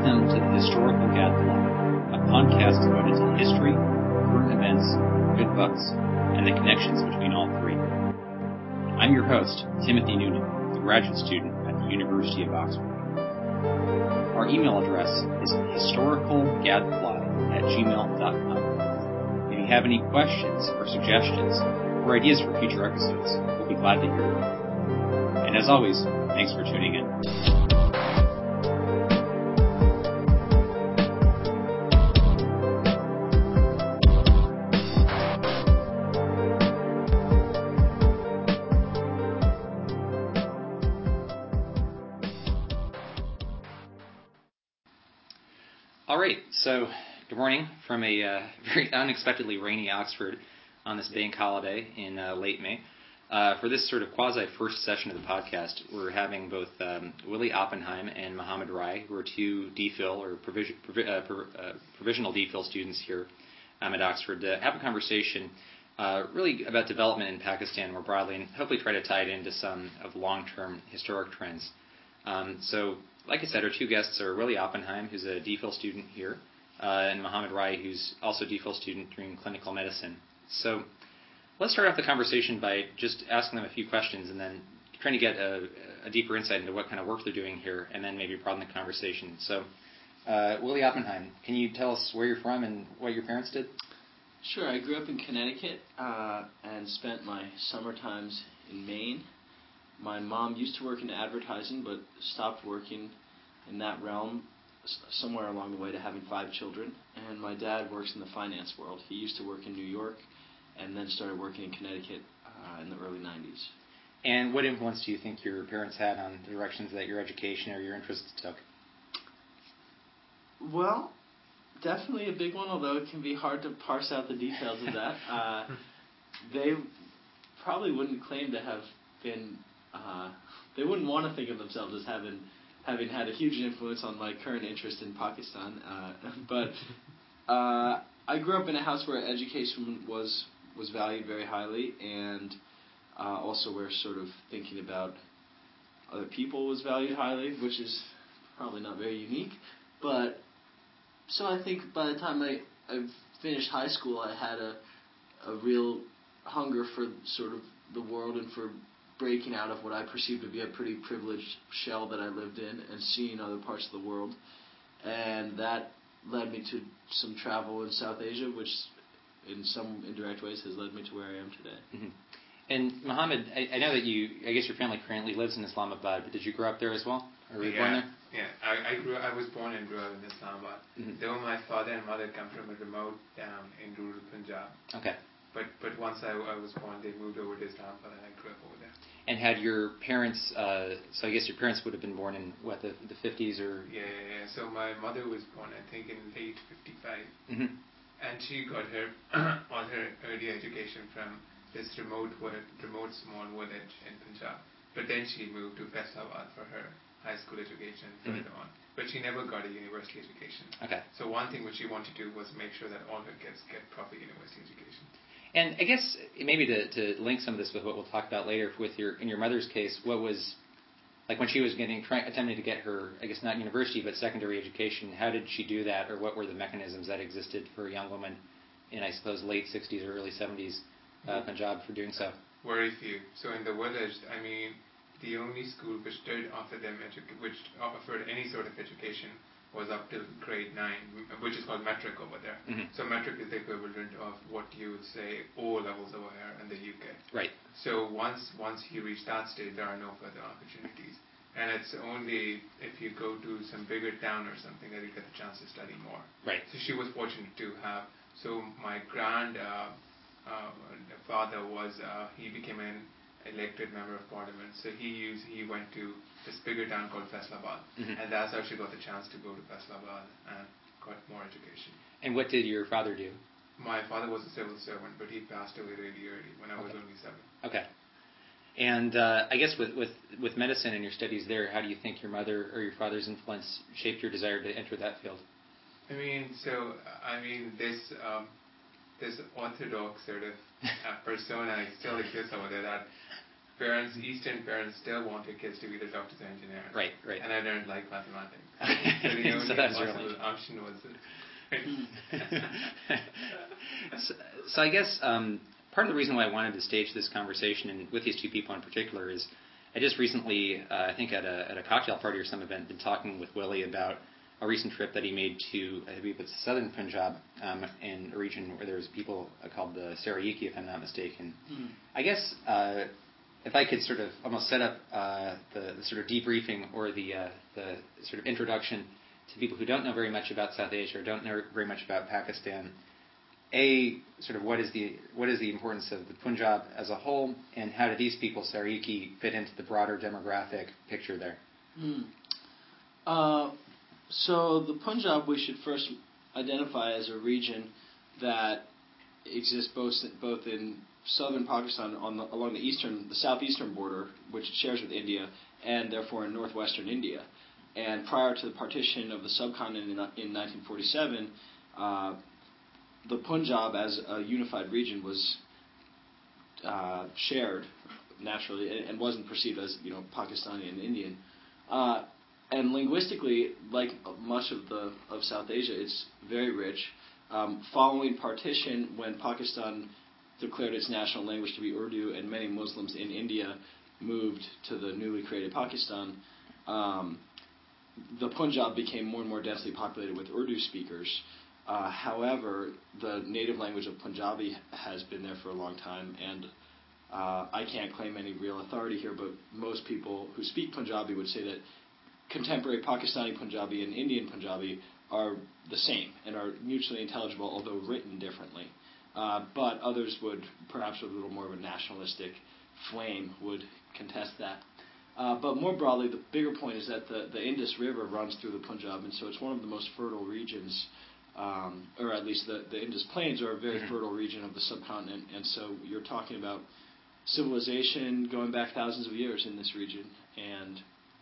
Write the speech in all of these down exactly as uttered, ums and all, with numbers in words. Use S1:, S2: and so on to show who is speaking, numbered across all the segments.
S1: Welcome to the Historical Gadfly, a podcast devoted to history, current events, good books, and the connections between all three. I'm your host, Timothy Noonan, a graduate student at the University of Oxford. Our email address is historicalgadfly at gmail dot com. If you have any questions or suggestions or ideas for future episodes, we'll be glad to hear them. And as always, thanks for tuning in. All right, so good morning from a uh, very unexpectedly rainy Oxford on this bank holiday in uh, late May. Uh, for this sort of quasi-first session of the podcast, we're having both um, Willie Oppenheim and Mohammed Rai, who are two DPhil or provision, provi- uh, pro, uh, provisional DPhil students here um, at Oxford, to have a conversation uh, really about development in Pakistan more broadly, and hopefully try to tie it into some of long-term historic trends. Um, so, like I said, our two guests are Willie Oppenheim, who's a DPhil student here, uh, and Mohammed Rai, who's also a DPhil student doing clinical medicine. So let's start off the conversation by just asking them a few questions and then trying to get a, a deeper insight into what kind of work they're doing here, and then maybe broaden the conversation. So, uh, Willie Oppenheim, can you tell us where you're from and what your parents did?
S2: Sure. I grew up in Connecticut uh, and spent my summer times in Maine. My mom used to work in advertising, but stopped working in that realm somewhere along the way to having five children. And my dad works in the finance world. He used to work in New York and then started working in Connecticut uh, in the early nineties.
S1: And what influence do you think your parents had on the directions that your education or your interests took?
S2: Well, definitely a big one, although it can be hard to parse out the details of that. Uh, they probably wouldn't claim to have been... Uh, they wouldn't want to think of themselves as having having had a huge influence on my current interest in Pakistan. Uh, but uh, I grew up in a house where education was was valued very highly, and uh, also where sort of thinking about other people was valued highly, which is probably not very unique. But so I think by the time I, I finished high school, I had a a real hunger for sort of the world and for breaking out of what I perceived to be a pretty privileged shell that I lived in and seeing other parts of the world. And that led me to some travel in South Asia, which in some indirect ways has led me to where I am today.
S1: Mm-hmm. And Mohammed, I, I know that you, I guess your family currently lives in Islamabad, but did you grow up there as well? Or were you
S3: yeah,
S1: born there?
S3: Yeah, I, I grew. I was born and grew up in Islamabad.
S1: Mm-hmm.
S3: Though my father and mother come from a remote town in rural Punjab.
S1: Okay.
S3: But but once I, I was born, they moved over to Islamabad and I grew up over there.
S1: And had your parents, uh, so I guess your parents would have been born in, what, the, the fifties or?
S3: Yeah, yeah, yeah. So my mother was born, I think, in late fifty-five.
S1: Mm-hmm.
S3: And she got her all her early education from this remote remote small village in Punjab. But then she moved to Faisalabad for her high school education further mm-hmm. on. But she never got a university education.
S1: Okay.
S3: So one thing which she wanted to do was make sure that all her kids get proper university education.
S1: And I guess maybe to, to link some of this with what we'll talk about later, with your in your mother's case, what was, like when she was getting trying attempting to get her, I guess not university but secondary education, how did she do that, or what were the mechanisms that existed for a young woman in, I suppose, late sixties or early seventies uh, Punjab for doing so?
S3: Very few. So in the village, I mean, the only school which did offer them edu- which offered any sort of education was up till grade nine, which is called metric over there.
S1: Mm-hmm.
S3: So metric is the equivalent of what you would say O levels over here in the U K.
S1: Right.
S3: So once once you reach that stage, there are no further opportunities. And it's only if you go to some bigger town or something that you get the chance to study more.
S1: Right.
S3: So she was fortunate to have. So my grand uh, uh, father was, uh, he became an elected member of parliament. So he used, he went to this bigger town called Faisalabad, mm-hmm. and that's how she got the chance to go to Faisalabad and got more education.
S1: And what did your father do?
S3: My father was a civil servant, but he passed away really early when I was
S1: okay.
S3: only seven.
S1: Okay. And uh, I guess with, with, with medicine and your studies there, how do you think your mother or your father's influence shaped your desire to enter that field?
S3: I mean, so I mean this um, this orthodox sort of uh, persona still exists over there that parents, Eastern parents, still want their kids to be the doctors and engineers.
S1: Right, right.
S3: And I don't like mathematics. So the only
S1: so that's
S3: possible
S1: really...
S3: option was
S1: so, so I guess um, part of the reason why I wanted to stage this conversation, and with these two people in particular, is I just recently, uh, I think at a, at a cocktail party or some event, been talking with Willie about a recent trip that he made to, I believe it's southern Punjab, um, in a region where there's people called the Saraiki, if I'm not mistaken. Mm. I guess uh, if I could sort of almost set up uh, the, the sort of debriefing or the uh, the sort of introduction to people who don't know very much about South Asia or don't know very much about Pakistan. A, sort of what is the what is the importance of the Punjab as a whole, and how do these people, Saraiki, fit into the broader demographic picture there?
S2: Mm. Uh, so the Punjab we should first identify as a region that exists both both in southern Pakistan on the, along the eastern, the southeastern border, which it shares with India, and therefore in northwestern India. And prior to the partition of the subcontinent in, in nineteen forty-seven, uh, the Punjab as a unified region was uh, shared naturally and, and wasn't perceived as, you know, Pakistani and Indian. Uh, and linguistically, like much of the of South Asia, it's very rich. Um, following partition, when Pakistan declared its national language to be Urdu, and many Muslims in India moved to the newly created Pakistan, um, the Punjab became more and more densely populated with Urdu speakers. Uh, however, the native language of Punjabi has been there for a long time, and uh, I can't claim any real authority here, but most people who speak Punjabi would say that contemporary Pakistani Punjabi and Indian Punjabi are the same and are mutually intelligible, although written differently. Uh, but others would, perhaps with a little more of a nationalistic flame, would contest that. Uh, but more broadly, the bigger point is that the, the Indus River runs through the Punjab, and so it's one of the most fertile regions, um, or at least the, the Indus Plains are a very mm-hmm. fertile region of the subcontinent, and so you're talking about civilization going back thousands of years in this region, and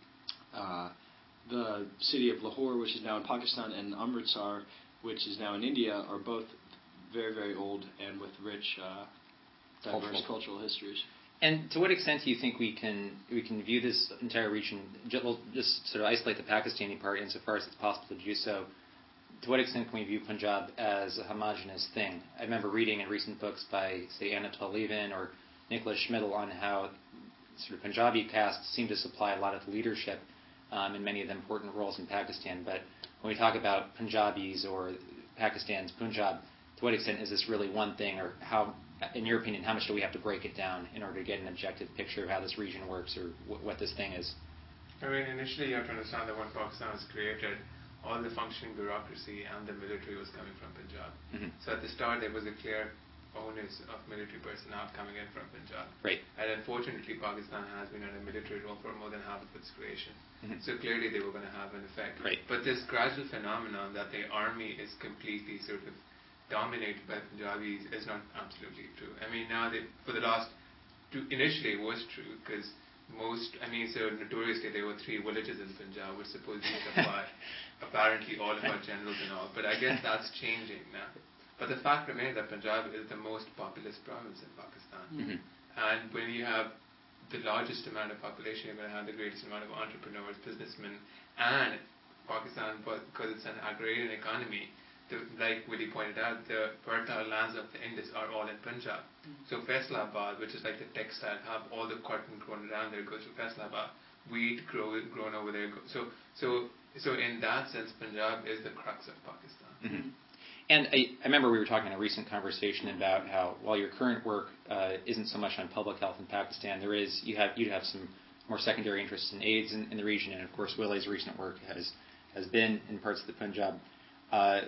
S2: uh, the city of Lahore, which is now in Pakistan, and Amritsar, which is now in India, are both very, very old and with rich, uh, diverse cultural. cultural histories.
S1: And to what extent do you think we can we can view this entire region, we'll just sort of isolate the Pakistani part insofar as it's possible to do so, to what extent can we view Punjab as a homogenous thing? I remember reading in recent books by, say, Anatol Levin or Nicholas Schmidl on how sort of Punjabi castes seem to supply a lot of the leadership um, in many of the important roles in Pakistan. But when we talk about Punjabis or Pakistan's Punjab, to what extent is this really one thing, or how, in your opinion, how much do we have to break it down in order to get an objective picture of how this region works or w- what this thing is?
S3: I mean, initially you have to understand that when Pakistan was created, all the functioning bureaucracy and the military was coming from Punjab. Mm-hmm. So at the start there was a clear onus of military personnel coming in from Punjab.
S1: Right.
S3: And unfortunately Pakistan has been in a military role for more than half of its creation. Mm-hmm. So clearly they were going to have an effect.
S1: Right.
S3: But this gradual phenomenon that the army is completely sort of dominated by Punjabis is not absolutely true. I mean, now they, for the last, two, initially it was true because most, I mean, so notoriously there were three villages in Punjab which supposedly supply apparently all of our generals and all, but I guess that's changing now. But the fact remains that Punjab is the most populous province in Pakistan. Mm-hmm. And when you have the largest amount of population, you're going to have the greatest amount of entrepreneurs, businessmen, and Pakistan, because it's an agrarian economy, The, like Willie pointed out, the fertile lands of the Indus are all in Punjab. Mm. So Faisalabad, which is like the textile hub, all the cotton grown around there goes to Faisalabad. Wheat grow, grown over there. So, so, so in that sense, Punjab is the crux of Pakistan.
S1: Mm-hmm. And I, I remember we were talking in a recent conversation about how while your current work uh, isn't so much on public health in Pakistan, there is you have you have some more secondary interests in AIDS in, in the region, and of course Willie's recent work has has been in parts of the Punjab. Uh,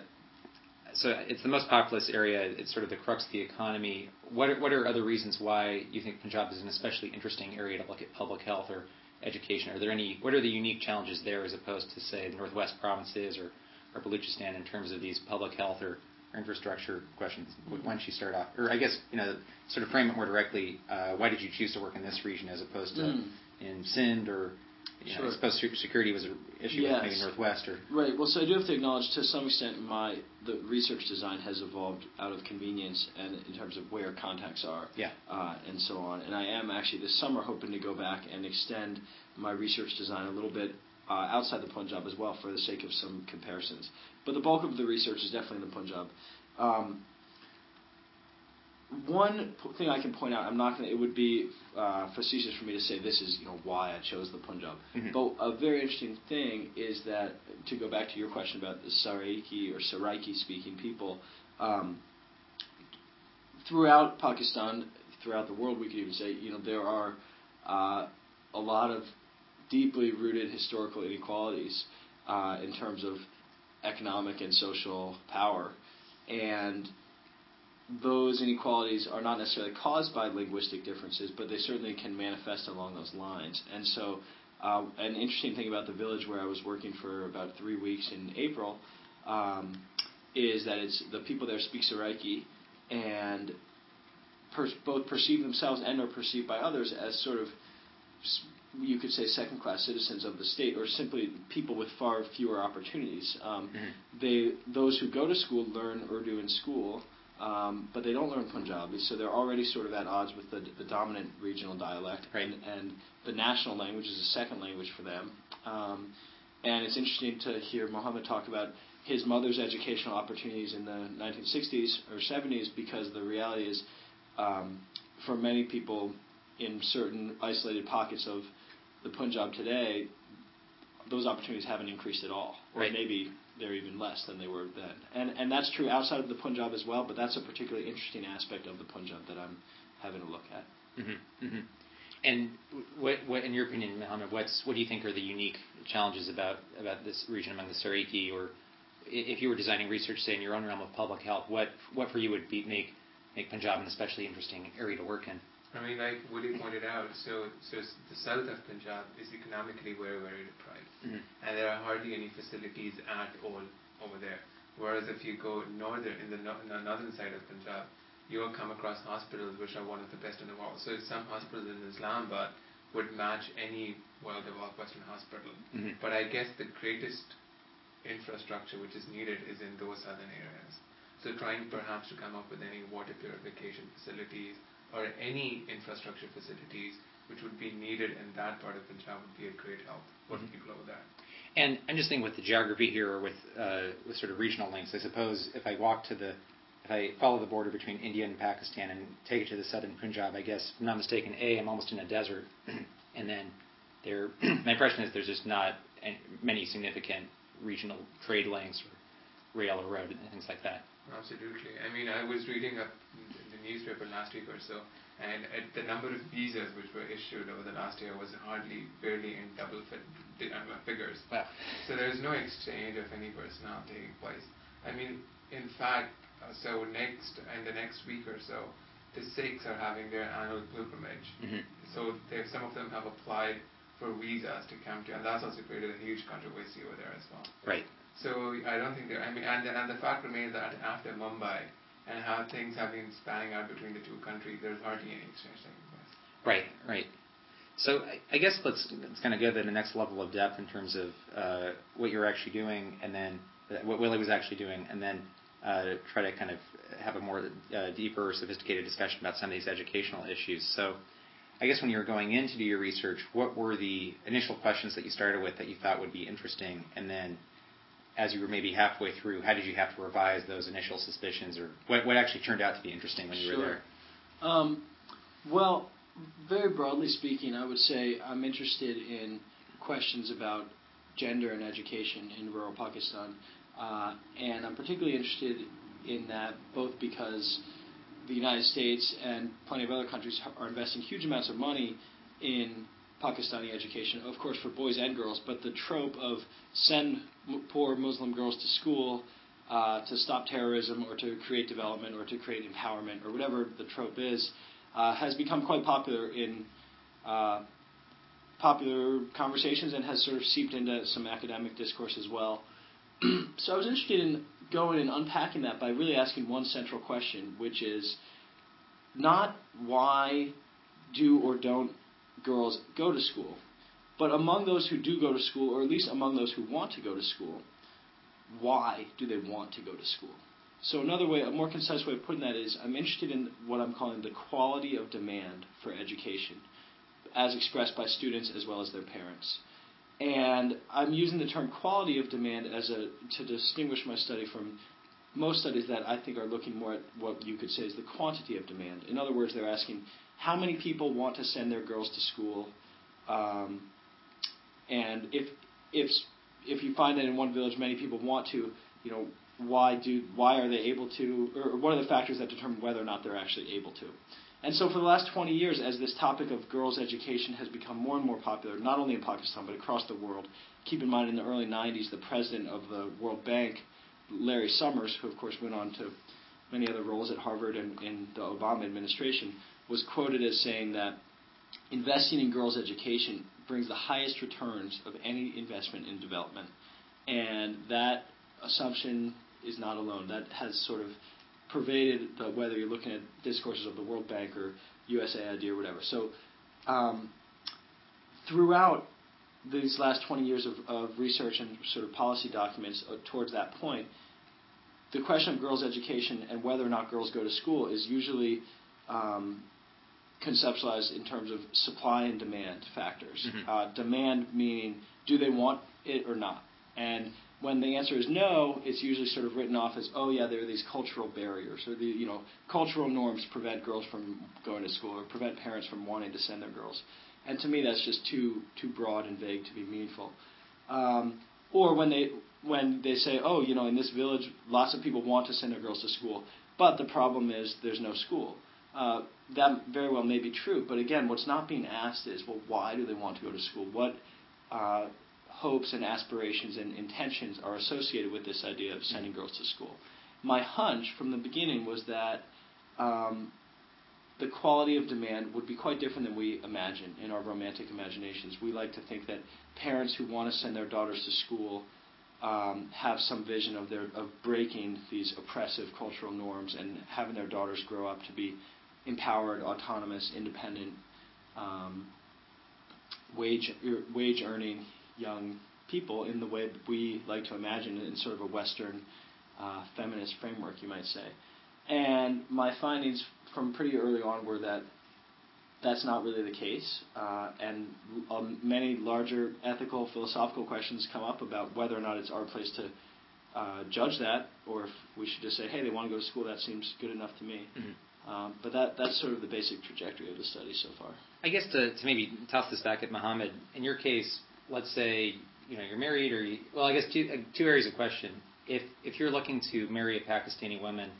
S1: So it's the most populous area. It's sort of the crux of the economy. What are, what are other reasons why you think Punjab is an especially interesting area to look at public health or education? Are there any? What are the unique challenges there as opposed to, say, the Northwest provinces or, or Baluchistan in terms of these public health or, or infrastructure questions? Why don't you start off? Or I guess, you know, sort of frame it more directly. Uh, why did you choose to work in this region as opposed to mm. in Sindh or you
S2: sure.
S1: know, I suppose security was an issue
S2: yes.
S1: with maybe Northwest or.
S2: Right. Well, so I do have to acknowledge to some extent my the research design has evolved out of convenience and in terms of where contacts are.
S1: Yeah.
S2: Uh, and so on. And I am actually this summer hoping to go back and extend my research design a little bit uh, outside the Punjab as well for the sake of some comparisons. But the bulk of the research is definitely in the Punjab. Um, One p- thing I can point out, I'm not going to, it would be uh, facetious for me to say this is, you know, why I chose the Punjab.
S1: Mm-hmm.
S2: But a very interesting thing is that, to go back to your question about the Saraiki or Saraiki speaking people, um, throughout Pakistan, throughout the world, we could even say, you know, there are uh, a lot of deeply rooted historical inequalities uh, in terms of economic and social power. And those inequalities are not necessarily caused by linguistic differences, but they certainly can manifest along those lines. And so uh, an interesting thing about the village where I was working for about three weeks in April um, is that it's the people there speak Saraiki and per- both perceive themselves and are perceived by others as sort of, you could say, second-class citizens of the state, or simply people with far fewer opportunities. Um,
S1: mm-hmm.
S2: They, those who go to school learn Urdu in school, um, but they don't learn Punjabi, so they're already sort of at odds with the, the dominant regional dialect,
S1: right.
S2: and, and the national language is a second language for them. Um, and it's interesting to hear Mohammed talk about his mother's educational opportunities in the nineteen sixties or seventies, because the reality is, um, for many people in certain isolated pockets of the Punjab today, those opportunities haven't increased at all, or
S1: right.
S2: maybe they're even less than they were then. And and that's true outside of the Punjab as well, but that's a particularly interesting aspect of the Punjab that I'm having a look at.
S1: Mm-hmm. Mm-hmm. And what, what, in your opinion, Mohammed, what's what do you think are the unique challenges about, about this region among the Saraiki, or if you were designing research, say, in your own realm of public health, what what for you would be make make Punjab an especially interesting area to work in?
S3: I mean, like Woody pointed out, so so the south of Punjab is economically very, very deprived.
S1: Mm-hmm.
S3: And there are hardly any facilities at all over there. Whereas if you go northern, in the, no, in the northern side of Punjab, you'll come across hospitals which are one of the best in the world. So some hospitals in Islamabad would match any well-developed Western hospital.
S1: Mm-hmm.
S3: But I guess the greatest infrastructure which is needed is in those southern areas. So trying perhaps to come up with any water purification facilities or any infrastructure facilities which would be needed in that part of Punjab would be a great help for
S1: mm-hmm.
S3: people over there.
S1: And I'm just thinking with the geography here, or with uh, with sort of regional links. I suppose if I walk to the, if I follow the border between India and Pakistan and take it to the southern Punjab, I guess, if I'm not mistaken, A, I'm almost in a desert, and then there. My impression is there's just not any, many significant regional trade links or rail or road and things like that.
S3: Absolutely. I mean, I was reading up the newspaper last week or so, and at the number of visas which were issued over the last year was hardly, barely in double fi- uh, figures.
S1: Wow.
S3: So there's no exchange of any personnel taking place. I mean, in fact, uh, so next, in the next week or so, the Sikhs are having their annual pilgrimage.
S1: Mm-hmm.
S3: So some of them have applied for visas to come to, and that's also created a huge controversy over there as well.
S1: Right.
S3: So I don't think there. I mean, and the, and the fact remains that after Mumbai and how things have been spanning out between the two countries, there's hardly any exchange taking place.
S1: Right, right. So I, I guess let's, let's kind of go to the next level of depth in terms of uh, what you're actually doing, and then uh, what Willie was actually doing, and then uh, try to kind of have a more uh, deeper, sophisticated discussion about some of these educational issues. So I guess when you were going in to do your research, what were the initial questions that you started with that you thought would be interesting, and then as you were maybe halfway through, how did you have to revise those initial suspicions, or what, what actually turned out to be interesting when you
S2: sure.
S1: were there?
S2: Um, well, very broadly speaking, I would say I'm interested in questions about gender and education in rural Pakistan, uh, and I'm particularly interested in that both because the United States and plenty of other countries are investing huge amounts of money in Pakistani education, of course, for boys and girls, but the trope of send m- poor Muslim girls to school uh, to stop terrorism or to create development or to create empowerment or whatever the trope is, uh, has become quite popular in uh, popular conversations and has sort of seeped into some academic discourse as well. So I was interested in going and unpacking that by really asking one central question, which is not why do or don't girls go to school, But among those who do go to school, or at least among those who want to go to school, why do they want to go to school? So another way, a more concise way of putting that is, I'm interested in what I'm calling the quality of demand for education, as expressed by students as well as their parents. And I'm using the term quality of demand as a to distinguish my study from most studies that I think are looking more at what you could say is the quantity of demand. In other words, they're asking how many people want to send their girls to school, um, and if if if you find that in one village many people want to, you know, why do why are they able to, or what are the factors that determine whether or not they're actually able to? And so for the last twenty years, as this topic of girls' education has become more and more popular, not only in Pakistan but across the world, keep in mind in the early nineties, the president of the World Bank, Larry Summers, who of course went on to many other roles at Harvard and in the Obama administration, was quoted as saying that investing in girls' education brings the highest returns of any investment in development. And that assumption is not alone. That has sort of pervaded the, whether you're looking at discourses of the World Bank or U S A I D or whatever. So um, throughout these last twenty years of, of research and sort of policy documents uh, towards that point, the question of girls' education and whether or not girls go to school is usually um, conceptualized in terms of supply and demand factors. Mm-hmm. Uh, demand meaning, do they want it or not? And when the answer is no, it's usually sort of written off as, oh yeah, there are these cultural barriers, or the you know cultural norms prevent girls from going to school, or prevent parents from wanting to send their girls. And to me, that's just too too broad and vague to be meaningful. Um, or when they when they say, oh, you know, in this village, lots of people want to send their girls to school, but the problem is there's no school. Uh, that very well may be true, but again, what's not being asked is, well, why do they want to go to school? What uh, hopes and aspirations and intentions are associated with this idea of sending girls to school? My hunch from the beginning was that um, the quality of demand would be quite different than we imagine in our romantic imaginations. We like to think that parents who want to send their daughters to school um, have some vision of their of breaking these oppressive cultural norms and having their daughters grow up to be empowered, autonomous, independent, um, wage wage earning young people in the way that we like to imagine in sort of a Western uh, feminist framework, you might say. And my findings from pretty early on were that that's not really the case, uh, and um, many larger ethical, philosophical questions come up about whether or not it's our place to uh, judge that, or if we should just say, hey, they want to go to school, that seems good enough to me. Mm-hmm. Um, but that that's sort of the basic trajectory of the study so far.
S1: I guess to, to maybe toss this back at Mohammed, in your case, let's say you know you're married, or you, well, I guess two uh, two areas of question. If if you're looking to marry a Pakistani woman,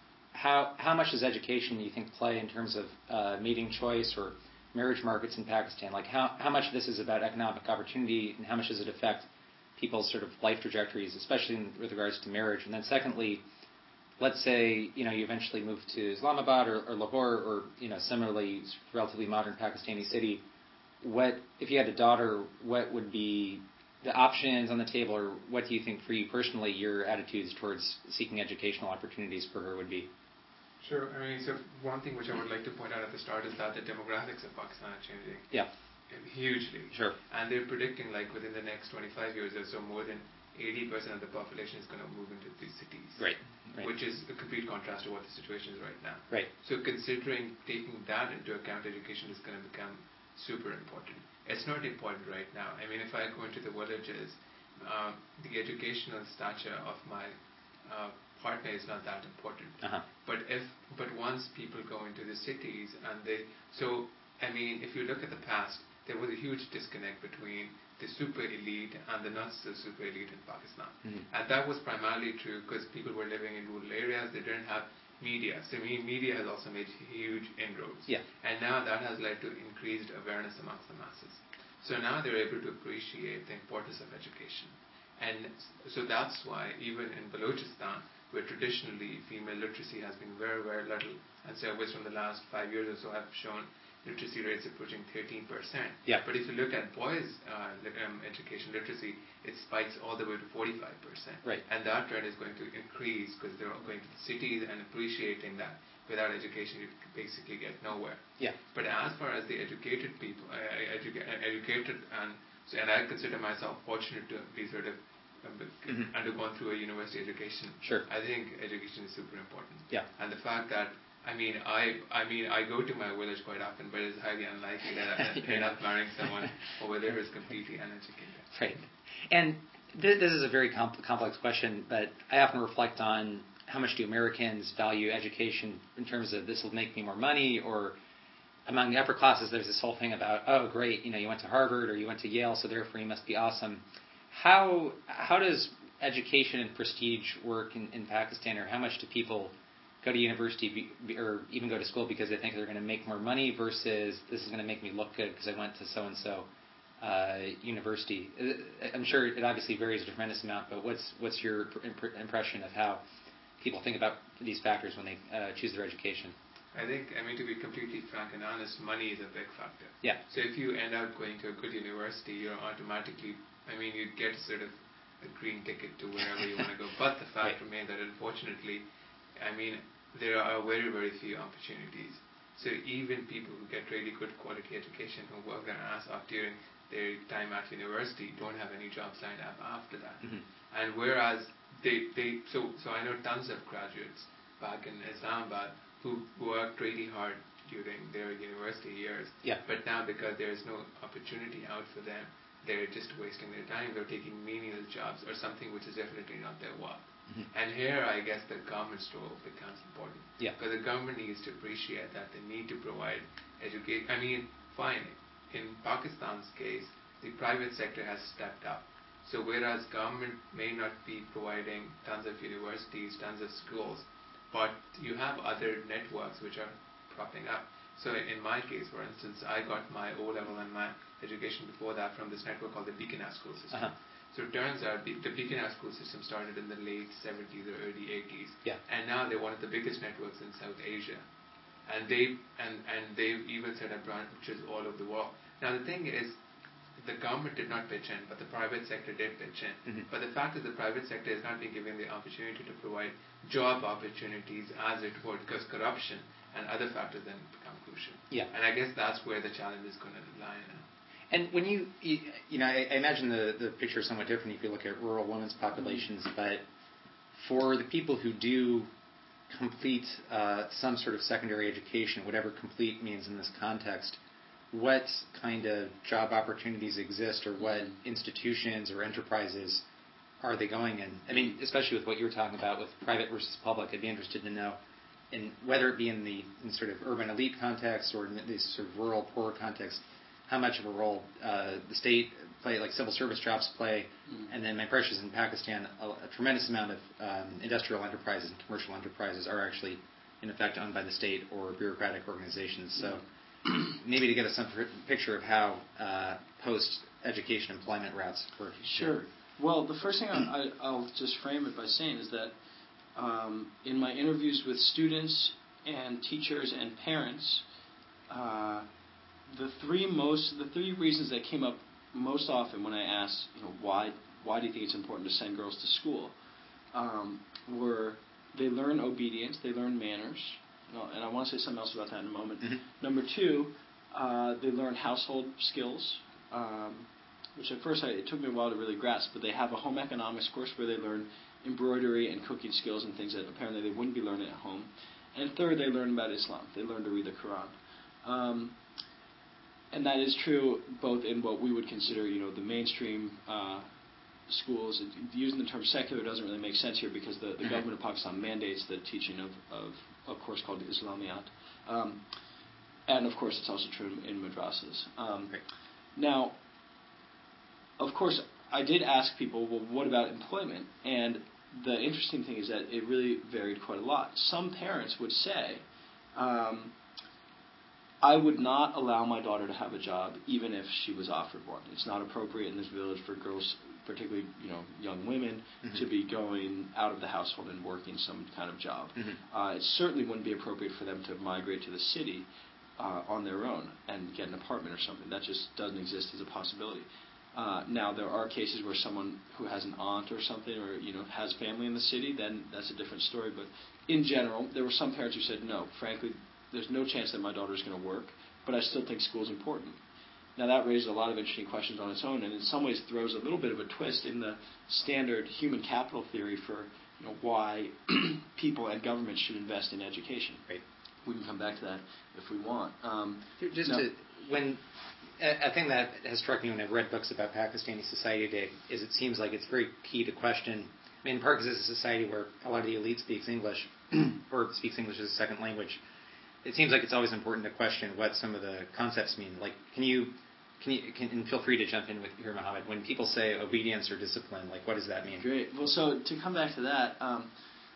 S1: how how much does education, you think, play in terms of uh, mating choice or marriage markets in Pakistan? Like how how much of this is about economic opportunity, and how much does it affect people's sort of life trajectories, especially in, with regards to marriage? And then secondly, let's say you know you eventually move to Islamabad or, or Lahore or you know similarly relatively modern Pakistani city. What if you had a daughter? What would be the options on the table, or what do you think for you personally your attitudes towards seeking educational opportunities for her would be?
S3: Sure. I mean, so one thing which I would like to point out at the start is that the demographics of Pakistan are changing.
S1: Yeah.
S3: Hugely.
S1: Sure.
S3: And they're predicting like within the next twenty-five years or so, more than eighty percent of the population is going to move into these cities.
S1: Right. Right.
S3: Which is a complete contrast to what the situation is right now.
S1: Right.
S3: So considering taking that into account, education is going to become super important. It's not important right now. I mean, if I go into the villages, uh, the educational stature of my uh, partner is not that important.
S1: Uh-huh.
S3: But if but once people go into the cities and they so I mean, if you look at the past, there was a huge disconnect between the super elite and the not so super elite in Pakistan. Mm-hmm. And that was primarily true because people were living in rural areas. They didn't have media. So media has also made huge inroads.
S1: Yeah.
S3: And now that has led to increased awareness amongst the masses. So now they're able to appreciate the importance of education. And so that's why even in Balochistan, where traditionally female literacy has been very, very little, and surveys from the last five years or so have shown literacy rates approaching thirteen percent.
S1: Yeah.
S3: But if you look at boys' uh, um, education literacy, it spikes all the way to forty-five percent.
S1: Right.
S3: And that trend is going to increase because they're all going to the cities and appreciating that without education you basically get nowhere.
S1: Yeah.
S3: But as far as the educated people, uh, educa- educated and So, and I consider myself fortunate to be sort of um,
S1: Mm-hmm.
S3: undergone through a university education.
S1: Sure.
S3: I think education is super important.
S1: Yeah.
S3: And the fact that I mean, I I mean, I go to my village quite often, but it's highly unlikely that I end up marrying someone over there who is completely uneducated.
S1: Right. And th- this is a very comp- complex question, but I often reflect on how much do Americans value education in terms of this will make me more money, or among the upper classes, there's this whole thing about, oh, great, you know, you went to Harvard or you went to Yale, so therefore you must be awesome. How how does education and prestige work in, in Pakistan, or how much do people go to university be, or even go to school because they think they're going to make more money versus this is going to make me look good because I went to so-and-so uh, university? I'm sure it obviously varies a tremendous amount, but what's what's your imp- impression of how people think about these factors when they uh, choose their education?
S3: I think, I mean, to be completely frank and honest, money is a big factor.
S1: Yeah.
S3: So if you end up going to a good university, you're automatically, I mean, you get sort of a green ticket to wherever you want to go. But the fact
S1: right.
S3: remains that unfortunately, I mean, there are very, very few opportunities. So even people who get really good quality education, who work their ass off during their time at university, don't have any jobs lined up after that.
S1: Mm-hmm.
S3: And whereas they, they so, so I know tons of graduates back in Islamabad who worked really hard during their university years.
S1: Yeah.
S3: But now because there is no opportunity out for them, they're just wasting their time. They're taking menial jobs or something which is definitely not their work. Mm-hmm. And here I guess the government's role becomes important.
S1: Yeah.
S3: Because the government needs to appreciate that they need to provide education. I mean, fine, in Pakistan's case, the private sector has stepped up. So whereas government may not be providing tons of universities, tons of schools, but you have other networks which are propping up. So in my case, for instance, I got my O-level and my education before that from this network called the Beacon House School System.
S1: Uh-huh.
S3: So it turns out the, the Beacon House School System started in the late seventies or early eighties.
S1: Yeah.
S3: And now they're one of the biggest networks in South Asia. And they and, and they've even set up branches all over the world. Now the thing is, the government did not pitch in, but the private sector did pitch in. Mm-hmm. But the fact is the private sector is not being given the opportunity to provide job opportunities as it would, because corruption and other factors then become crucial.
S1: Yeah.
S3: And I guess that's where the challenge is going to lie now.
S1: And when you, you, you know, I, I imagine the, the picture is somewhat different if you look at rural women's populations, mm-hmm. but for the people who do complete uh, some sort of secondary education, whatever complete means in this context, what kind of job opportunities exist, or what institutions or enterprises are they going in? I mean, especially with what you were talking about with private versus public, I'd be interested to know, in whether it be in the in sort of urban elite context or in these sort of rural poor context, how much of a role uh, the state play, like civil service jobs play, mm-hmm. and then my impression is in Pakistan, a, a tremendous amount of um, industrial enterprises and commercial enterprises are actually in effect owned by the state or bureaucratic organizations. So. Mm-hmm. Maybe to get us some picture of how uh, post-education employment routes work.
S2: Sure. Well, the first thing I, I, I'll just frame it by saying is that um, in my interviews with students and teachers and parents, uh, the three most the three reasons that came up most often when I asked, you know, why why do you think it's important to send girls to school, um, were they learn obedience, they learn manners. And I want to say something else about that in a moment. Mm-hmm. Number two, uh, they learn household skills, um, which at first I, it took me a while to really grasp, but they have a home economics course where they learn embroidery and cooking skills and things that apparently they wouldn't be learning at home. And third, they learn about Islam. They learn to read the Quran. Um, and that is true both in what we would consider, you know, the mainstream uh, schools. Using the term secular doesn't really make sense here because the, the mm-hmm. government of Pakistan mandates the teaching of, of a course called the Islamiyat. Um, and, of course, it's also true in, in madrasas. Um,
S1: okay.
S2: Now, of course, I did ask people, well, what about employment? And the interesting thing is that it really varied quite a lot. Some parents would say, um, I would not allow my daughter to have a job even if she was offered one. It's not appropriate in this village for girls, particularly, you know, young women, mm-hmm. to be going out of the household and working some kind of job. Mm-hmm. Uh, it certainly wouldn't be appropriate for them to migrate to the city uh, on their own and get an apartment or something. That just doesn't exist as a possibility. Uh, now, there are cases where someone who has an aunt or something, or you know, has family in the city, then that's a different story. But in general, there were some parents who said, no, frankly, there's no chance that my daughter's going to work, but I still think school's important. now that raises a lot of interesting questions on its own, and in some ways throws a little bit of a twist in the standard human capital theory for you know why people and government should invest in education.
S1: Right.
S2: We can come back to that if we want. Um,
S1: Just
S2: no.
S1: to, when a, a thing that has struck me when I've read books about Pakistani society today is it seems like it's very key to question. I mean, in part because it's a society where a lot of the elite speaks English or speaks English as a second language. It seems like it's always important to question what some of the concepts mean. Like, can you, can you, can, and feel free to jump in with here, Mohammed. When people say obedience or discipline, like, what does that mean?
S2: Great. Well, so to come back to that, um,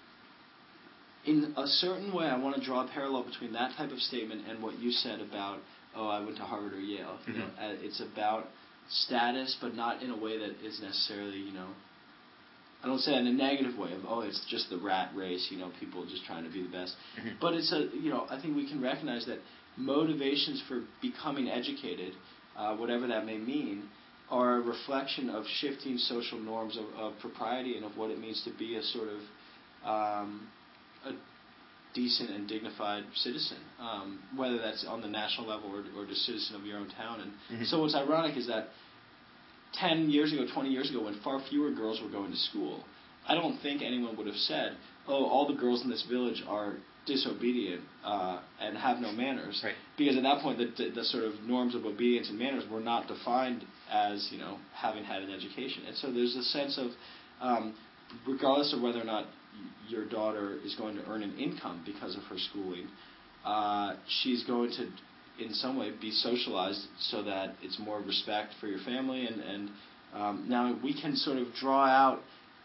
S2: in a certain way, I want to draw a parallel between that type of statement and what you said about, oh, I went to Harvard or Yale.
S1: Mm-hmm.
S2: You know, uh, it's about status, but not in a way that is necessarily, you know, I don't say it in a negative way of, oh, it's just the rat race, you know, people just trying to be the best.
S1: Mm-hmm.
S2: But it's a, you know, I think we can recognize that motivations for becoming educated, uh, whatever that may mean, are a reflection of shifting social norms of, of propriety and of what it means to be a sort of um, a decent and dignified citizen, um, whether that's on the national level or, or just citizen of your own town. And
S1: mm-hmm.
S2: so what's ironic is that ten years ago, twenty years ago, when far fewer girls were going to school, I don't think anyone would have said, oh, all the girls in this village are disobedient uh, and have no manners.
S1: Right.
S2: Because at that point, the, the, the sort of norms of obedience and manners were not defined as, you know, having had an education. And so there's a sense of, um, regardless of whether or not your daughter is going to earn an income because of her schooling, uh, she's going to, in some way, be socialized so that it's more respect for your family. And, and um, now we can sort of draw out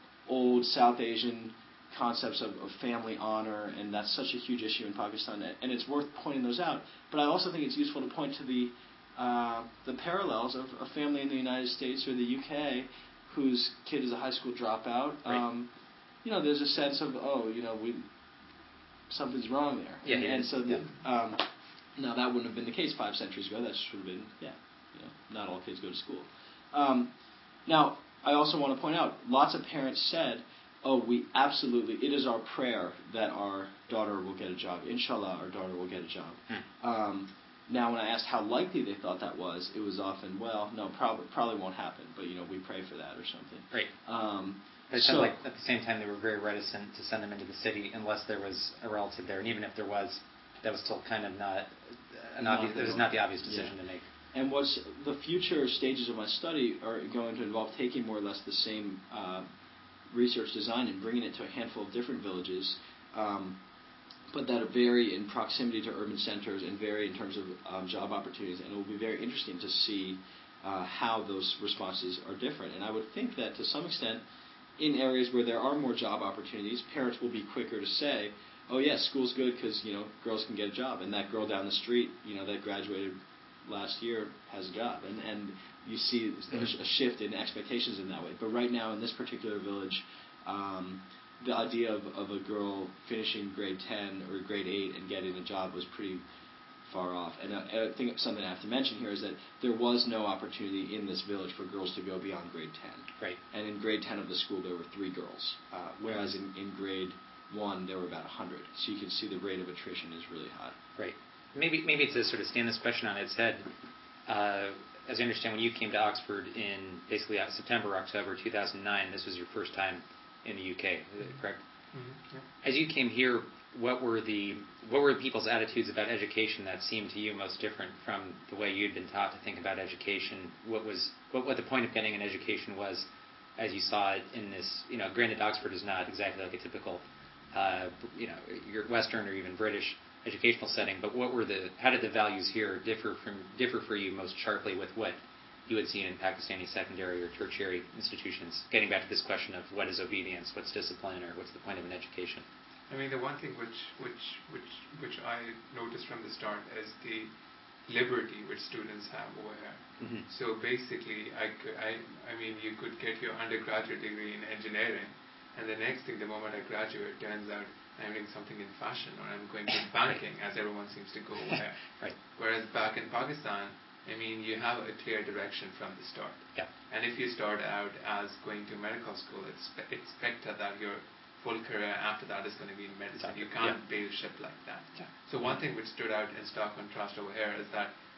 S2: old South Asian concepts of, of family honor, and that's such a huge issue in Pakistan, and it's worth pointing those out. But I also think it's useful to point to the uh, the parallels of a family in the United States or the U K whose kid is a high school dropout.
S1: Right.
S2: Um, you know, there's a sense of, oh, you know, we something's wrong there.
S1: Yeah,
S2: and,
S1: yeah,
S2: and so the,
S1: yeah.
S2: um, now that wouldn't have been the case five centuries ago. That just would have been, yeah, you know, not all kids go to school. Um, now, I also want to point out, lots of parents said, oh, we absolutely, it is our prayer that our daughter will get a job. Inshallah, our daughter will get a job.
S1: Hmm.
S2: Um, now, when I asked how likely they thought that was, it was often, well, no, probably probably won't happen, but, you know, we pray for that or something.
S1: Right.
S2: Um,
S1: But it
S2: so,
S1: sounds like at the same time they were very reticent to send them into the city unless there was a relative there, and even if there was, that was still kind of not an
S2: Not
S1: obvious.
S2: the
S1: It was
S2: norm.
S1: not the obvious decision
S2: Yeah.
S1: to make.
S2: And what's the future stages of my study are going to involve taking more or less the same uh, research design and bringing it to a handful of different villages, um, but that vary in proximity to urban centers and vary in terms of um, job opportunities. And it will be very interesting to see uh, how those responses are different. And I would think that to some extent, in areas where there are more job opportunities, parents will be quicker to say, oh, yes, school's good because, you know, girls can get a job. And that girl down the street, you know, that graduated last year has a job. And, and you see a, a shift in expectations in that way. But right now in this particular village, um, the idea of, of a girl finishing grade ten or grade eight and getting a job was pretty far off. And I, I think something I have to mention here is that there was no opportunity in this village for girls to go beyond grade ten.
S1: Right.
S2: And in grade ten of the school, there were three girls, uh, whereas in, in grade one, there were about one hundred. So you can see the rate of attrition is really high.
S1: Right. Maybe maybe to sort of stand this question on its head, uh, as I understand, when you came to Oxford in basically September, October two thousand nine, this was your first time in the U K, correct?
S3: Mm-hmm. Yeah.
S1: As you came here, what were the what were people's attitudes about education that seemed to you most different from the way you'd been taught to think about education? What was what, what the point of getting an education was, as you saw it in this? You know, granted, Oxford is not exactly like a typical, uh, you know, your Western or even British educational setting. But what were the how did the values here differ from differ for you most sharply with what you had seen in Pakistani secondary or tertiary institutions? Getting back to this question of what is obedience, what's discipline, or what's the point of an education?
S3: I mean, the one thing which which which which I noticed from the start is the liberty which students have over here.
S1: Mm-hmm.
S3: So basically, I, could, I I mean, you could get your undergraduate degree in engineering, and the next thing, the moment I graduate, turns out I'm doing something in fashion or I'm going to banking, as everyone seems to go over here.
S1: Right.
S3: Whereas back in Pakistan, I mean, you have a clear direction from the start.
S1: Yeah.
S3: And if you start out as going to medical school, it's spe- expected that your full career after that is going to be in medicine.
S1: Exactly.
S3: You can't
S1: Yeah.
S3: bail ship like that.
S1: Yeah.
S3: So one thing which stood out in stark contrast over here is that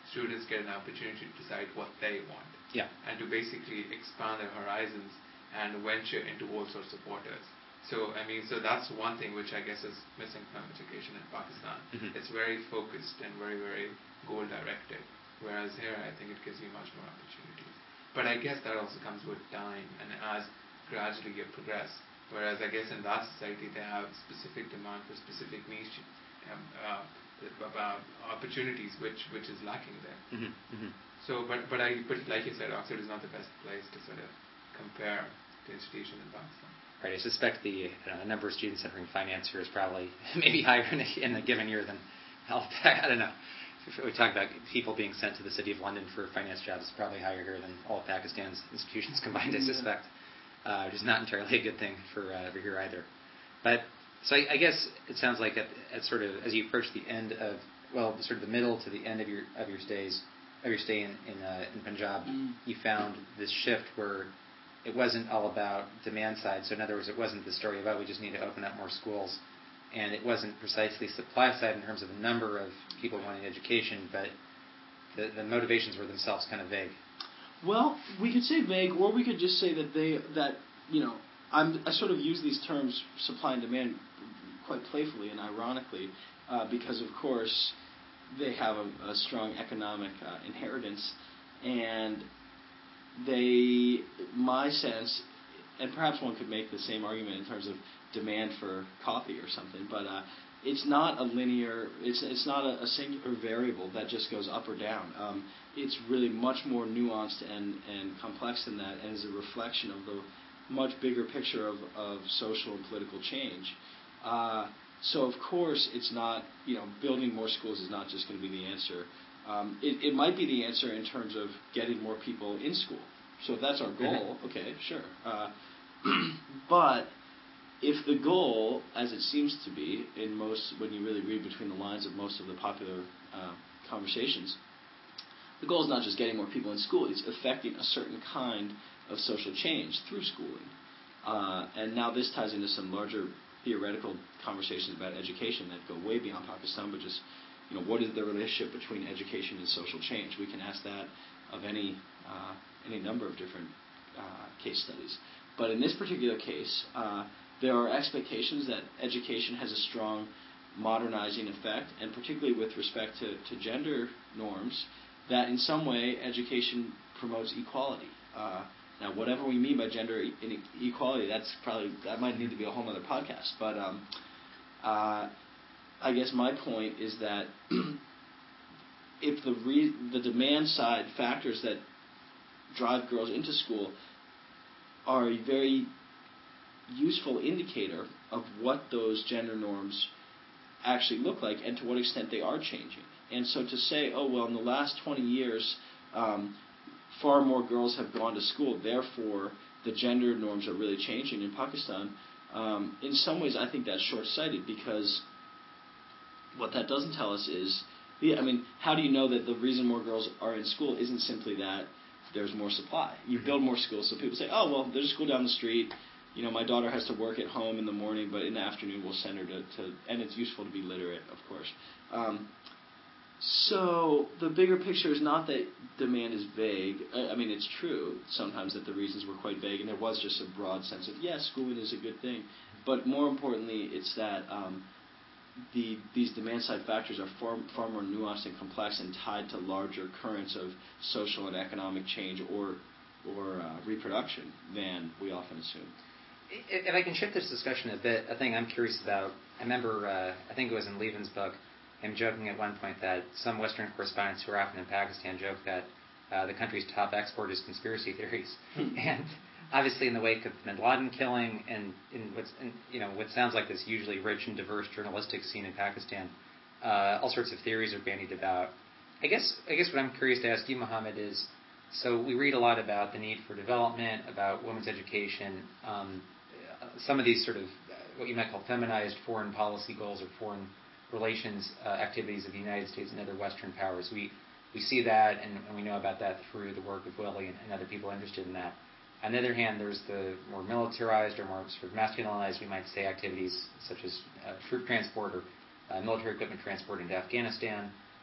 S3: students get an opportunity to decide what they want.
S1: Yeah.
S3: And to basically expand their horizons and venture into all sorts of waters. So, I mean, so that's one thing which I guess is missing from education in Pakistan.
S1: Mm-hmm.
S3: It's very focused and very, very goal-directed, whereas here I think it gives you much more opportunities. But I guess that also comes with time and as gradually you progress. Whereas I guess in that society they have specific demand for specific niche um, uh, about opportunities which, which is lacking there.
S1: Mm-hmm. Mm-hmm.
S3: So, but but I but like you said, Oxford is not the best place to sort of compare the institution in Pakistan.
S1: Right. I suspect the uh, number of students entering finance here is probably maybe higher in a, in a given year than Halifax. I don't know. If we talk about people being sent to the city of London for finance jobs, it's probably higher here than all of Pakistan's institutions combined, I suspect, uh, which is not entirely a good thing for uh, over here either. But so I, I guess it sounds like at, at sort of as you approach the end of well, sort of the middle to the end of your of your stays of your stay in in, uh, in Punjab, mm. you found this shift where it wasn't all about demand side. So in other words, it wasn't the story about we just need to open up more schools, and it wasn't precisely supply side in terms of the number of people wanting education, but the, the motivations were themselves kind of vague.
S4: Well, we could say vague, or we could just say that they that you know I'm, I sort of use these terms supply and demand quite playfully and ironically uh, because of course they have a, a strong economic uh, inheritance, and they, my sense, and perhaps one could make the same argument in terms of demand for coffee or something, but uh, it's not a linear, it's it's not a, a singular variable that just goes up or down. Um, it's really much more nuanced and, and complex than that, and is a reflection of the much bigger picture of, of social and political change. Uh, so of course it's not, you know, building more schools is not just going to be the answer. Um, it, it might be the answer in terms of getting more people in school. So if that's our goal, okay, sure. Uh, but if the goal, as it seems to be in most, when you really read between the lines of most of the popular uh, conversations, the goal is not just getting more people in school, it's affecting a certain kind of social change through schooling. Uh, and now this ties into some larger theoretical conversations about education that go way beyond Pakistan, but just, you know, what is the relationship between education and social change? We can ask that of any uh, any number of different uh, case studies. But in this particular case, uh, there are expectations that education has a strong modernizing effect, and particularly with respect to, to gender norms, that in some way education promotes equality. Uh, now, whatever we mean by gender e- equality, that's probably, that might need to be a whole other podcast. But um, uh, I guess my point is that if the re- the demand side factors that drive girls into school are a very useful indicator of what those gender norms actually look like and to what extent they are changing. And so to say, oh, well, in the last twenty years, um, far more girls have gone to school, therefore the gender norms are really changing in Pakistan, um, in some ways I think that's short-sighted, because what that doesn't tell us is, I mean, how do you know that the reason more girls are in school isn't simply that there's more supply? You build more schools, so people say, oh, well, there's a school down the street. You know, my daughter has to work at home in the morning, but in the afternoon we'll send her to, to and it's useful to be literate, of course. Um, so the bigger picture is not that demand is vague. I, I mean, it's true sometimes that the reasons were quite vague, and there was just a broad sense of, yes, schooling is a good thing. But more importantly, it's that um, the these demand-side factors are far, far more nuanced and complex and tied to larger currents of social and economic change or, or uh, reproduction than we often assume.
S1: If I can shift this discussion a bit, a thing I'm curious about, I remember, uh, I think it was in Levin's book, him joking at one point that some Western correspondents who are often in Pakistan joke that uh, the country's top export is conspiracy theories. And obviously in the wake of the bin Laden killing and in what's, in, you know, what sounds like this hugely rich and diverse journalistic scene in Pakistan, uh, all sorts of theories are bandied about. I guess, I guess what I'm curious to ask you, Mohammed, is, so we read a lot about the need for development, about women's education, um, some of these sort of uh, what you might call feminized foreign policy goals or foreign relations uh, activities of the United States and other Western powers. We we see that, and, and we know about that through the work of Willie and, and other people interested in that. On the other hand, there's the more militarized or more sort of masculinized, we might say, activities such as uh, troop transport or uh, military equipment transport into Afghanistan.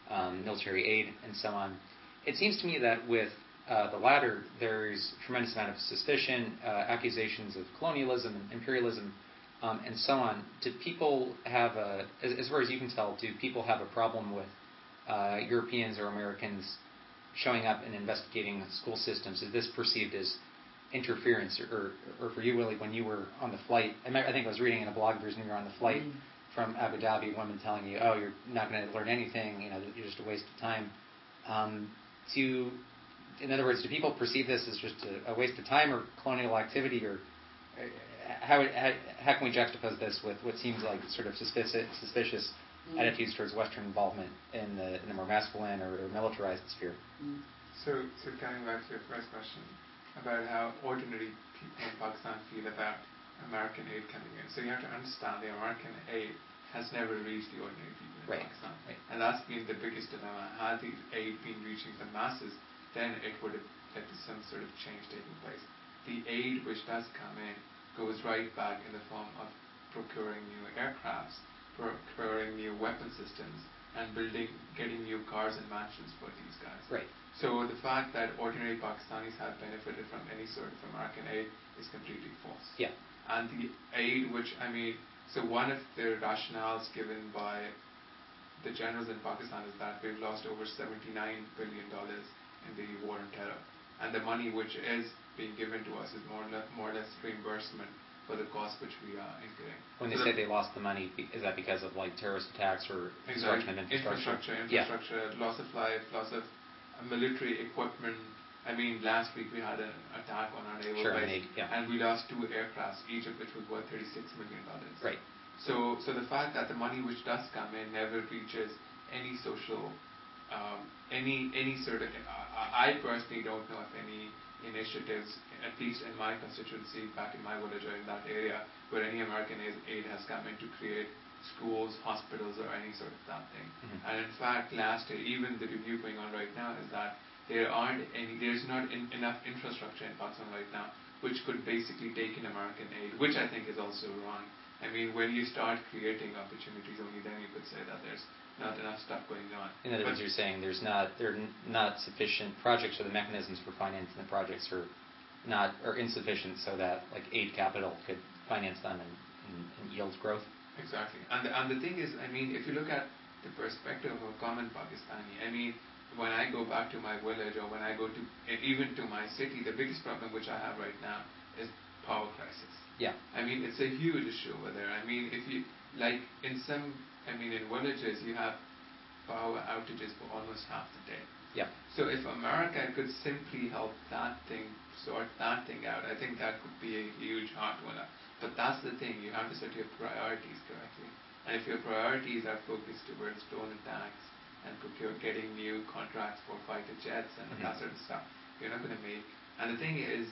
S1: um, military aid, and so on. It seems to me that with uh, the latter, there's a tremendous amount of suspicion, uh, accusations of colonialism and imperialism, um, and so on. Do people have a, as, as far as you can tell, do people have a problem with uh, Europeans or Americans showing up and investigating school systems? Is this perceived as interference, or, or, or for you, Willie, when you were on the flight? I, remember, I think I was reading in a blog version when you were on the flight mm-hmm. from Abu Dhabi, women telling you, "Oh, you're not going to learn anything. You know, you're just a waste of time." Um, to, in other words, do people perceive this as just a, a waste of time or colonial activity, or uh, how, how how can we juxtapose this with what seems like sort of suspicious, suspicious mm-hmm. attitudes towards Western involvement in the in the more masculine or, or militarized sphere?
S3: Mm-hmm. So, so coming back to your first question about how ordinary people in Pakistan feel about American aid coming in. So you have to understand the American aid has never reached the ordinary people in
S1: right.
S3: Pakistan.
S1: Right.
S3: And that's been the biggest dilemma. Had the aid been reaching the masses, then it would have led to some sort of change taking place. The aid which does come in goes right back in the form of procuring new aircrafts, procuring new weapon systems, and building, getting new cars and mansions for these guys.
S1: Right.
S3: So the fact that ordinary Pakistanis have benefited from any sort of American aid is completely false.
S1: Yeah.
S3: And the aid which, I mean, so one of the rationales given by the generals in Pakistan is that we've lost over seventy-nine billion dollars in the war on terror. And the money which is being given to us is more or less, more or less reimbursement for the cost which we are incurring.
S1: When
S3: so
S1: they say they lost the money, is that because of like terrorist attacks or destruction
S3: exactly.
S1: of infrastructure?
S3: Infrastructure, infrastructure, yeah. loss of life, loss of military equipment. I mean, last week we had an attack on our naval
S1: sure,
S3: base,
S1: and, yeah.
S3: and we lost two aircrafts, each of which was worth thirty-six million dollars.
S1: Right.
S3: So, so the fact that the money which does come in never reaches any social, um, any any sort of. I, I personally don't know of any initiatives, at least in my constituency, back in my village or in that area, where any American aid has come in to create schools, hospitals, or any sort of that thing. Mm-hmm. And in fact, last year, even the review going on right now is that there aren't any, there's not in, enough infrastructure in Pakistan right now which could basically take in American aid, which I think is also wrong. I mean, when you start creating opportunities, only then you could say that there's not enough stuff going on.
S1: In other words, you're saying there's not there are n- not sufficient projects, or the mechanisms for financing the projects are not are insufficient, so that like aid capital could finance them and, and, and yield growth.
S3: Exactly. And the, and the thing is, I mean, if you look at the perspective of a common Pakistani, I mean, when I go back to my village or when I go to, even to my city, the biggest problem which I have right now is power crisis.
S1: Yeah.
S3: I mean, it's a huge issue over there. I mean, if you, like, in some, I mean, in villages, you have power outages for almost half the day.
S1: Yeah.
S3: So if America could simply help that thing, sort that thing out, I think that could be a huge heart winner. But that's the thing, you have to set your priorities correctly. And if your priorities are focused towards drone attacks and procure getting new contracts for fighter jets and mm-hmm. that sort of stuff, you're not going to make. And the thing is,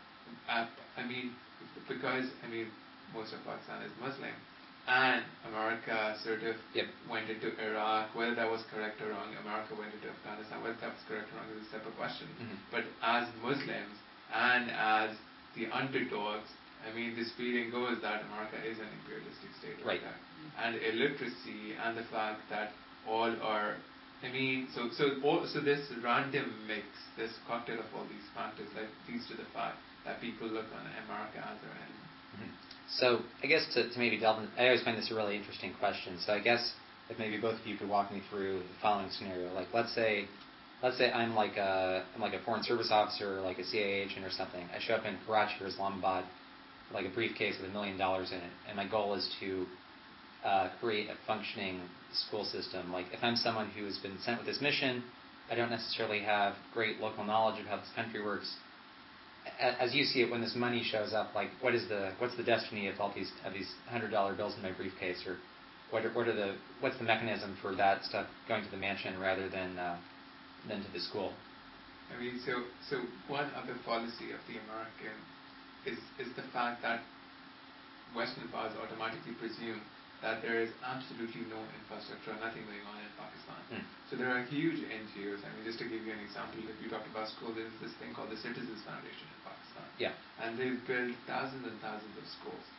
S3: uh, I mean, because, I mean, most of Pakistan is Muslim, and America sort of
S1: yep.
S3: went into Iraq, whether that was correct or wrong, America went into Afghanistan, whether that was correct or wrong is a separate question. Mm-hmm. But as Muslims and as the underdogs, I mean, this feeling goes that America is an imperialistic state
S1: right
S3: there. And illiteracy and the fact that all are, I mean, so so all, so this random mix, this cocktail of all these factors, like leads to the fact that people look on America as their enemy.
S1: Mm-hmm. So I guess to, to maybe delve in, I always find this a really interesting question. So I guess if maybe both of you could walk me through the following scenario. Like let's say let's say I'm like a I'm like a foreign service officer, or like a C I A agent or something. I show up in Karachi or Islamabad, like a briefcase with a million dollars in it, and my goal is to uh, create a functioning school system. Like if I'm someone who has been sent with this mission, I don't necessarily have great local knowledge of how this country works. As you see it, when this money shows up, like what is the what's the destiny of all these of these hundred dollar bills in my briefcase, or what are, what are the what's the mechanism for that stuff going to the mansion rather than uh, than to the school?
S3: I mean, so so one other policy of the American is is the fact that Western powers automatically presume that there is absolutely no infrastructure, nothing going on in Pakistan. Mm. So there are huge N G Os. I mean, just to give you an example, if you talked about school, there is this thing called the Citizens Foundation in Pakistan.
S1: Yeah.
S3: And they've built thousands and thousands of schools.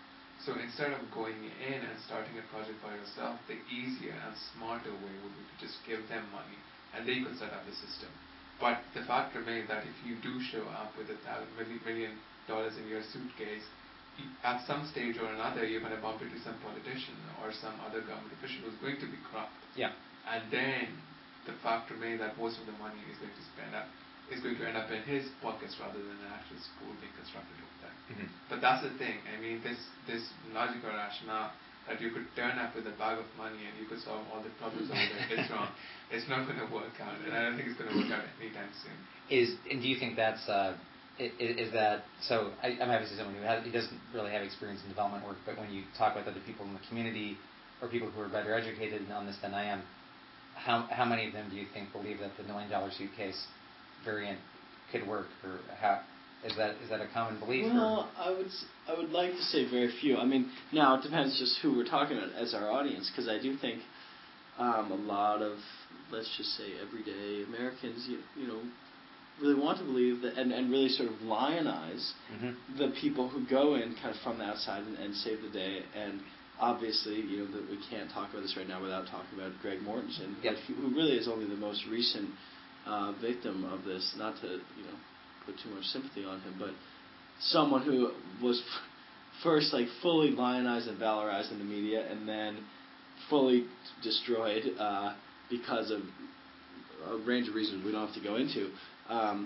S3: So instead of going in and starting a project by yourself, the easier and smarter way would be to just give them money and they could set up the system. But the fact remains that if you do show up with a thousand million dollars in your suitcase, at some stage or another you're going to bump into some politician or some other government official who's going to be corrupt.
S1: Yeah.
S3: And then the fact remains that most of the money is going to spend up is going to end up in his pockets rather than an actual school being constructed over there.
S1: Mm-hmm.
S3: But that's the thing. I mean, this this logical rationale that you could turn up with a bag of money and you could solve all the problems over there, it's wrong. It's not going to work out, and I don't think it's going to work out anytime soon.
S1: Is and do you think that's uh, is, is that so? I, I'm obviously someone who, has, who doesn't really have experience in development work, but when you talk with other people in the community or people who are better educated on this than I am, how how many of them do you think believe that the million dollar suitcase variant could work, or how is that is that a common belief?
S4: Well, I would I would like to say very few. I mean, now it depends just who we're talking about as our audience, because I do think um, a lot of, let's just say, everyday Americans, you, you know, really want to believe that and, and really sort of lionize
S1: mm-hmm.
S4: the people who go in kind of from the outside and, and save the day. And obviously, you know, that we can't talk about this right now without talking about Greg Mortensen,
S1: yep.
S4: who, who really is only the most recent uh, victim of this. Not to, you know, put too much sympathy on him, but someone who was f- first like fully lionized and valorized in the media, and then fully destroyed uh, because of a range of reasons we don't have to go into. Um,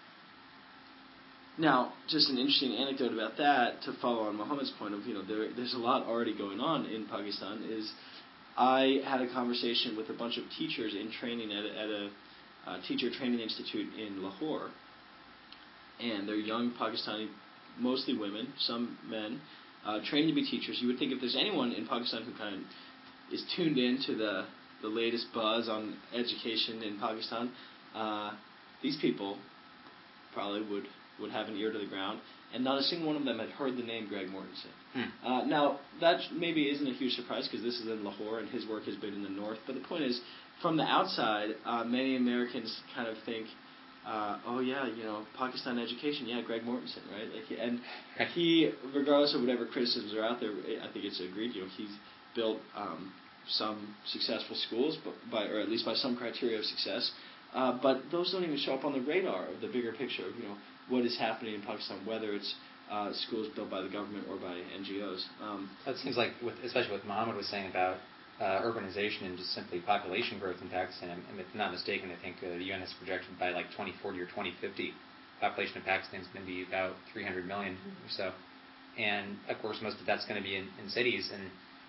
S4: now, just an interesting anecdote about that to follow on Muhammad's point of, you know, there, there's a lot already going on in Pakistan. Is I had a conversation with a bunch of teachers in training at a, at a uh, teacher training institute in Lahore. And they're young Pakistani, mostly women, some men, uh, training to be teachers. You would think if there's anyone in Pakistan who kind of is tuned in to the, the latest buzz on education in Pakistan, uh, these people probably would, would have an ear to the ground. And not a single one of them had heard the name Greg Mortensen.
S1: Hmm.
S4: Uh, now, that maybe isn't a huge surprise because this is in Lahore and his work has been in the north. But the point is, from the outside, uh, many Americans kind of think, Uh, oh yeah, you know, Pakistan education, yeah, Greg Mortensen, right? Like, and he, regardless of whatever criticisms are out there, I think it's agreed. You know, he's built um, some successful schools, but by or at least by some criteria of success. Uh, but those don't even show up on the radar of the bigger picture of, you know, what is happening in Pakistan, whether it's uh, schools built by the government or by N G Os. Um,
S1: that seems like, with, especially what Muhammad was saying about Uh, urbanization and just simply population growth in Pakistan. And if I'm not mistaken, I think uh, the U N has projected by like twenty forty or twenty fifty, population of Pakistan is going to be about three hundred million or so. And of course, most of that's going to be in, in cities. And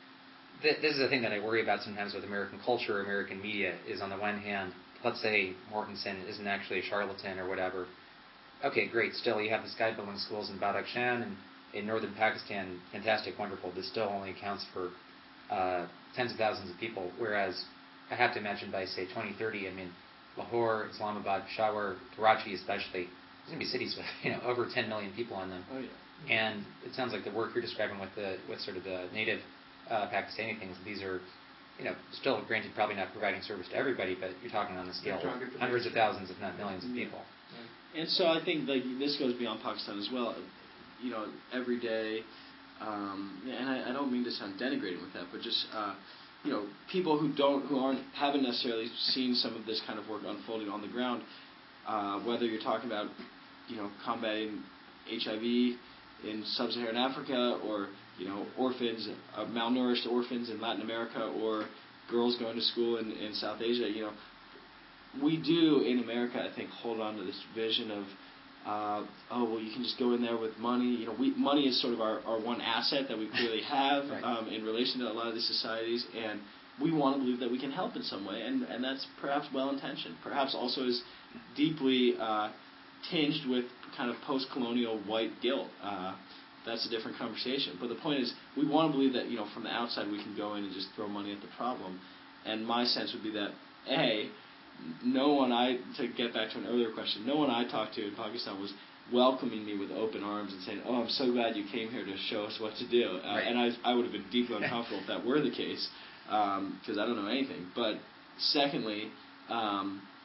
S1: th- this is the thing that I worry about sometimes with American culture, American media, is on the one hand, let's say Mortensen isn't actually a charlatan or whatever. Okay, great. Still, you have this guy building schools in Badakhshan and in northern Pakistan. Fantastic, wonderful. This still only accounts for Uh, tens of thousands of people, whereas I have to imagine by, say, twenty thirty, I mean, Lahore, Islamabad, Peshawar, Karachi especially, there's going to be cities with, you know, over ten million people on them.
S4: oh yeah.
S1: And it sounds like the work you're describing with the with sort of the native uh, Pakistani things, these are, you know, still, granted, probably not providing service to everybody, but you're talking on the scale of hundreds of thousands, if not millions of people.
S4: And so I think like this goes beyond Pakistan as well. You know, every day, um, and I, I don't mean to sound denigrating with that, but just uh, you know, people who don't, who aren't, haven't necessarily seen some of this kind of work unfolding on the ground. Uh, whether you're talking about, you know, combating H I V in sub-Saharan Africa, or you know, orphans, uh, malnourished orphans in Latin America, or girls going to school in, in South Asia, you know. We do in America, I think, hold on to this vision of, uh, oh well, you can just go in there with money. You know, we, money is sort of our, our one asset that we clearly have
S1: right.
S4: um, in relation to a lot of these societies, and we want to believe that we can help in some way, and, and that's perhaps well-intentioned. Perhaps also is deeply uh, tinged with kind of post-colonial white guilt. Uh, that's a different conversation. But the point is, we want to believe that, you know, from the outside we can go in and just throw money at the problem. And my sense would be that, A, no one I, to get back to an earlier question, no one I talked to in Pakistan was welcoming me with open arms and saying, oh, I'm so glad you came here to show us what to do. Uh,
S1: right.
S4: And I, I would have been deeply uncomfortable if that were the case, because um, I don't know anything. But secondly, um,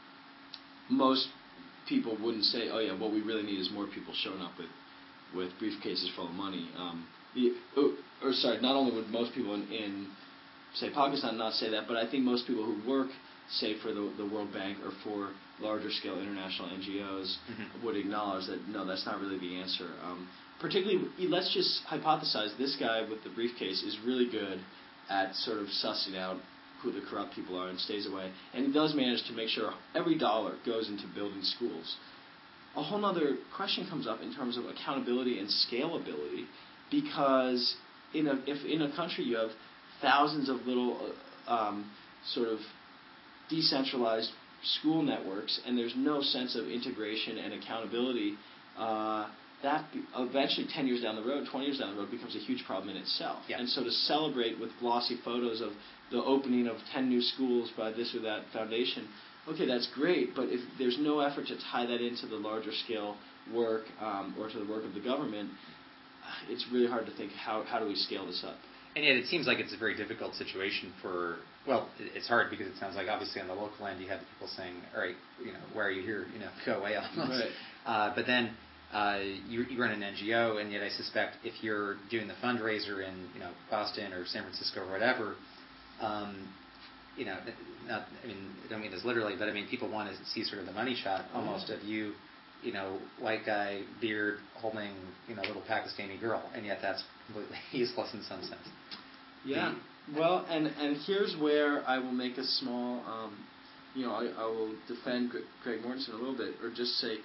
S4: most people wouldn't say, oh, yeah, what we really need is more people showing up with, with briefcases full of money. Um, the, or sorry, not only would most people in, in say Pakistan not say that, but I think most people who work, say for the the World Bank or for larger scale international N G Os, mm-hmm. would acknowledge that no, that's not really the answer. Um, particularly, let's just hypothesize this guy with the briefcase is really good at sort of sussing out who the corrupt people are and stays away, and he does manage to make sure every dollar goes into building schools. A whole other question comes up in terms of accountability and scalability, because in a if in a country you have thousands of little um, sort of decentralized school networks, and there's no sense of integration and accountability, uh, that be, eventually ten years down the road, twenty years down the road, becomes a huge problem in itself.
S1: Yeah.
S4: And so to celebrate with glossy photos of the opening of ten new schools by this or that foundation, okay, that's great, but if there's no effort to tie that into the larger scale work um, or to the work of the government, it's really hard to think how, how do we scale this up.
S1: And yet it seems like it's a very difficult situation for, well, it's hard because it sounds like obviously on the local end you have the people saying, all right, you know, why are you here? You know, go away almost.
S4: Right.
S1: Uh, but then uh, you, you run an N G O, and yet I suspect if you're doing the fundraiser in, you know, Boston or San Francisco or whatever, um, you know, not, I mean, I don't mean this literally, but I mean, people want to see sort of the money shot almost
S4: oh.
S1: of you, you know, white guy, beard, holding, you know, little Pakistani girl, and yet that's completely useless in some sense.
S4: Yeah. Well, and, and here's where I will make a small, um, you know, I, I will defend Greg Mortensen a little bit, or just say,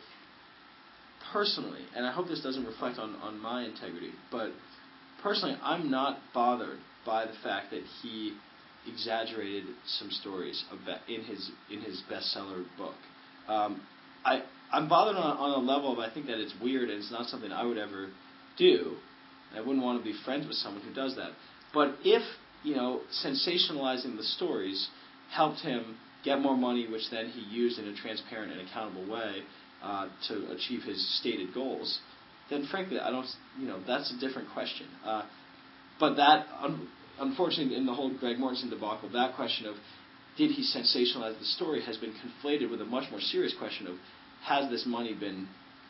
S4: personally, and I hope this doesn't reflect on, on my integrity, but personally, I'm not bothered by the fact that he exaggerated some stories about in his in his bestseller book. Um, I I'm bothered on, on a level of I think that it's weird and it's not something I would ever do. I wouldn't want to be friends with someone who does that. But if you know sensationalizing the stories helped him get more money, which then he used in a transparent and accountable way uh, to achieve his stated goals, then frankly I don't you know that's a different question. Uh, but that. Um, Unfortunately, in the whole Greg Mortensen debacle, that question of did he sensationalize the story has been conflated with a much more serious question of has this money been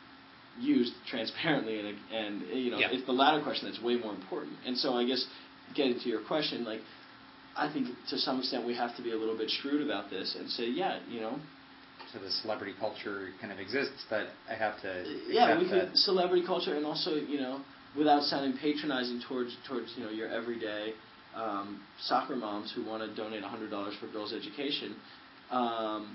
S4: used transparently, and, and you know,
S1: yeah.
S4: it's the latter question that's way more important. And so I guess getting to your question, like I think to some extent we have to be a little bit shrewd about this and say, yeah, you know.
S1: So the celebrity culture kind of exists, but I have to
S4: yeah, we
S1: that.
S4: could celebrity culture, and also you know, without sounding patronizing towards towards you know your everyday. Um, soccer moms who want to donate one hundred dollars for girls' education, um,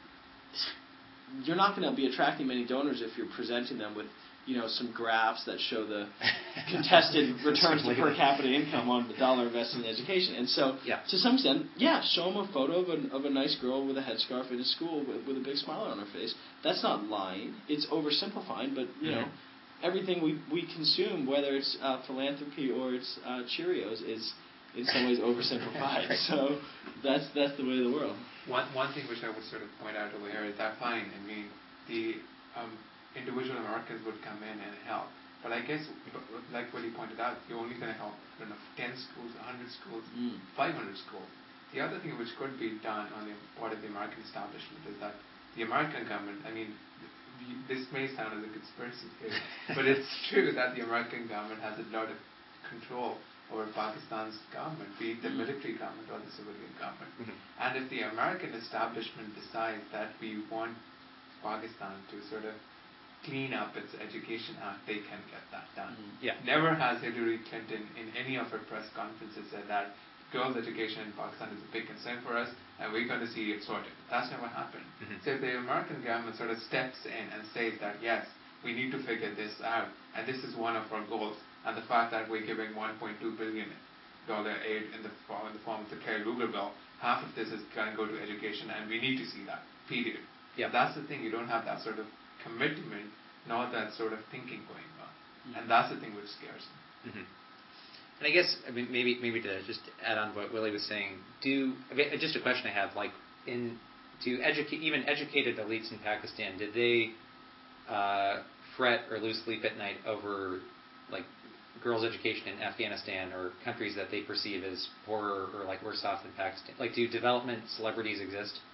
S4: you're not going to be attracting many donors if you're presenting them with, you know, some graphs that show the contested returns to per capita income on the dollar invested in education. And so,
S1: yeah.
S4: to some extent, yeah, show them a photo of a, of a nice girl with a headscarf in a school with, with a big smile on her face. That's not lying. It's oversimplifying, but, you
S1: mm-hmm.
S4: know, everything we, we consume, whether it's uh, philanthropy or it's uh, Cheerios, is in some ways oversimplified.
S1: Right.
S4: So that's that's the way of the world.
S3: One one thing which I would sort of point out over here is that fine. I mean, the um, individual Americans would come in and help, but I guess like what you pointed out, you're only going to help I don't know ten schools, one hundred schools,
S4: mm.
S3: five hundred schools. The other thing which could be done on the part of the American establishment is that the American government. I mean, this may sound as a conspiracy theory, but it's true that the American government has a lot of control over Pakistan's government, be it the mm-hmm. military government or the civilian government. Mm-hmm. And if the American establishment decides that we want Pakistan to sort of clean up its education act, they can get that done.
S1: Mm-hmm. Yeah.
S3: Never has Hillary Clinton in any of her press conferences said that girls' education in Pakistan is a big concern for us and we're going to see it sorted. That's never happened. Mm-hmm. So if the American government sort of steps in and says that yes, we need to figure this out and this is one of our goals, and the fact that we're giving one point two billion dollars aid in the, form, in the form of the Kerry Lugar bill, half of this is going to go to education, and we need to see that, period.
S1: Yeah.
S3: That's the thing, you don't have that sort of commitment, nor that sort of thinking going on. Mm-hmm. And that's the thing which scares me.
S1: Mm-hmm. And I guess, I mean, maybe maybe to just add on to what Willie was saying, do, I mean, just a question I have, like, in, do educate, even educated elites in Pakistan, did they uh, fret or lose sleep at night over, like, girls' education in Afghanistan or countries that they perceive as poorer or like worse off than Pakistan? Like, do development celebrities exist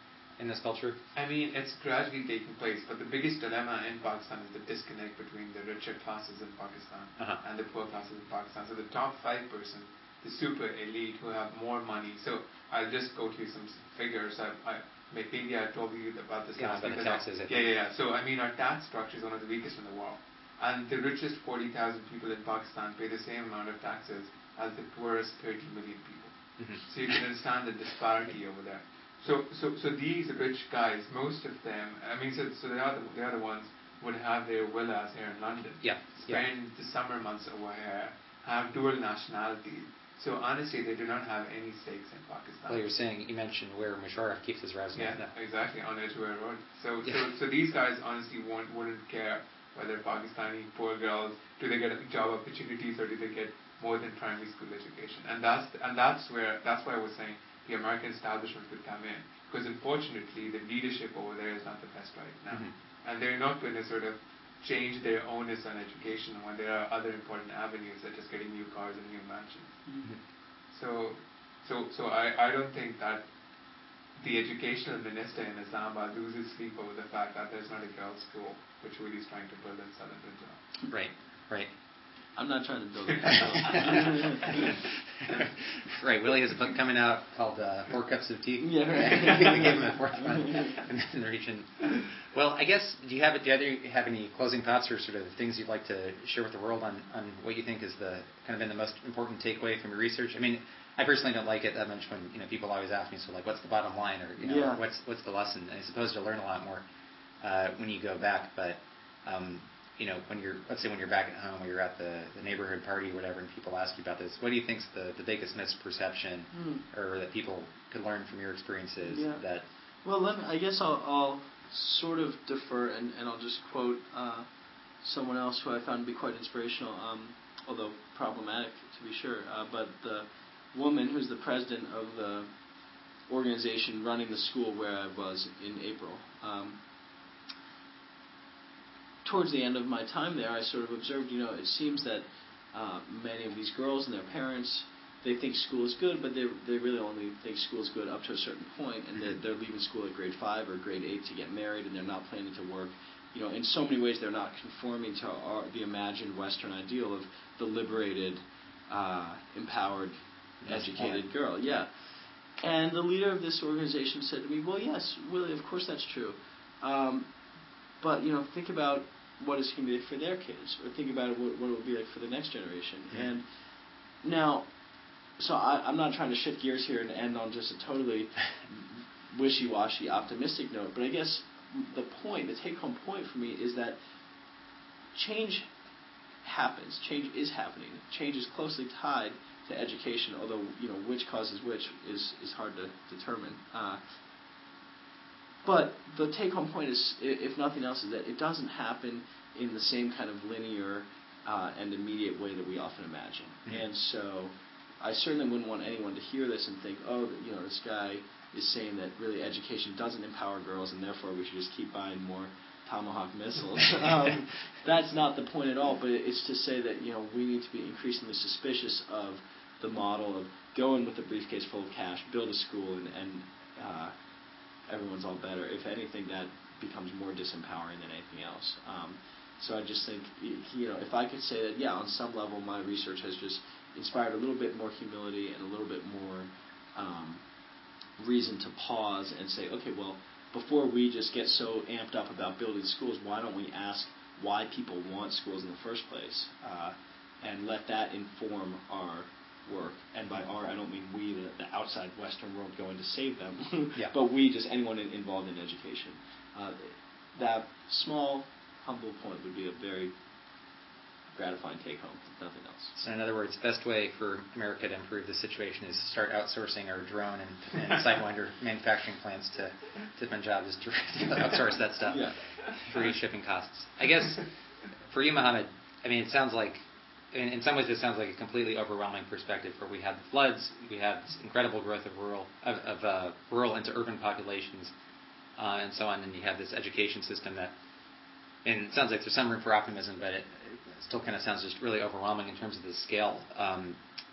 S1: in this culture?
S3: I mean, it's gradually taking place, but the biggest dilemma in Pakistan is the disconnect between the richer classes in Pakistan
S1: Uh-huh.
S3: and the poor classes in Pakistan. So the top five percent, the super elite who have more money. So I'll just go through some figures. I, I maybe I told you about this
S1: Yeah,
S3: last
S1: about
S3: week.
S1: the taxes, I think.
S3: Yeah, yeah, yeah. So I mean, our tax structure is one of the weakest in the world, and the richest forty thousand people in Pakistan pay the same amount of taxes as the poorest thirty million people.
S1: Mm-hmm.
S3: So you can understand the disparity over there. So, so, so these rich guys, most of them, I mean, so, so they are the, they are the ones who would have their villas here in London.
S1: Yeah.
S3: Spend
S1: yeah.
S3: the summer months over here, have dual nationality. So honestly, they do not have any stakes in Pakistan.
S1: Well, you're saying you mentioned where Musharraf keeps his residence.
S3: Yeah, exactly, on Edgware Road. So,
S1: Yeah.
S3: so, so these guys honestly won't, wouldn't care whether Pakistani poor girls, do they get job opportunities or do they get more than primary school education? And that's and that's where that's why I was saying the American establishment could come in, because unfortunately the leadership over there is not the best right now,
S1: Mm-hmm.
S3: and they're not going to sort of change their onus on education when there are other important avenues such as getting new cars and new mansions.
S1: Mm-hmm.
S3: So, so, so I, I don't think that the educational minister in Islamabad loses sleep over the fact that there's not a girls' school, which Willie is trying to build in southern Punjab.
S1: Right, right.
S2: I'm not trying to build it.
S1: Right, Willie has a book coming out called uh, Four Cups of Tea.
S2: Yeah, right.
S1: We gave him a fourth one in the region. Well, I guess, do you have do you either have any closing thoughts or sort of things you'd like to share with the world on, on what you think is the kind of been the most important takeaway from your research? I mean, I personally don't like it that much when, you know, people always ask me, so like, what's the bottom line, or, you know,
S2: Yeah.
S1: what's what's the lesson? And I suppose to learn a lot more uh, when you go back, but um, you know, when you're, let's say when you're back at home or you're at the, the neighborhood party or whatever, and people ask you about this, what do you think's the, the biggest misperception,
S2: Hmm.
S1: or that people could learn from your experiences?
S2: Yeah.
S1: That
S2: Well, let me, I guess I'll, I'll sort of defer, and, and I'll just quote uh, someone else who I found to be quite inspirational, um, although problematic to be sure. Uh, but the woman who's the president of the organization running the school where I was in April. Um, towards the end of my time there, I sort of observed, you know, it seems that uh, many of these girls and their parents, they think school is good, but they they really only think school is good up to a certain point, and they're, they're leaving school at grade five or grade eight to get married, and they're not planning to work. You know, in so many ways, they're not conforming to our, the imagined Western ideal of the liberated, uh, empowered, educated girl. Yeah. And the leader of this organization said to me, well, yes, Willie, of course that's true. Um, but, you know, think about what it's going to be like for their kids, or think about what, what it will be like for the next generation.
S1: Mm-hmm.
S2: And now, so I, I'm not trying to shift gears here and end on just a totally wishy-washy, optimistic note, but I guess the point, the take-home point for me is that change happens. Change is happening. Change is closely tied to education, although, you know, which causes which is, is hard to determine. Uh, but the take-home point is, if nothing else, is that it doesn't happen in the same kind of linear uh, and immediate way that we often imagine.
S1: Mm-hmm.
S2: And so I certainly wouldn't want anyone to hear this and think, oh, you know, this guy is saying that really education doesn't empower girls and therefore we should just keep buying more Tomahawk missiles. um, that's not the point at all, but it's to say that, you know, we need to be increasingly suspicious of the model of go in with a briefcase full of cash, build a school, and, and uh, everyone's all better. If anything, that becomes more disempowering than anything else. Um, so I just think, you know, if I could say that, yeah, on some level my research has just inspired a little bit more humility and a little bit more um, reason to pause and say, okay, well, before we just get so amped up about building schools, why don't we ask why people want schools in the first place, uh, and let that inform our work. And by our, I don't mean we, the, the outside Western world, going to save them,
S1: yeah.
S2: but we, just anyone in, involved in education. Uh, that small, humble point would be a very gratifying take-home, if nothing else.
S1: So in other words, the best way for America to improve the situation is to start outsourcing our drone and, and Sidewinder manufacturing plants to, to Punjab, just to outsource that stuff.
S2: Yeah.
S1: Free shipping costs. I guess for you, Mohammed, I mean, it sounds like, in, in some ways this sounds like a completely overwhelming perspective where we had the floods, we had this incredible growth of rural, of, of uh, rural into urban populations, uh, and so on, and you have this education system that, and it sounds like there's some room for optimism, but it, it still kind of sounds just really overwhelming in terms of the scale. Um,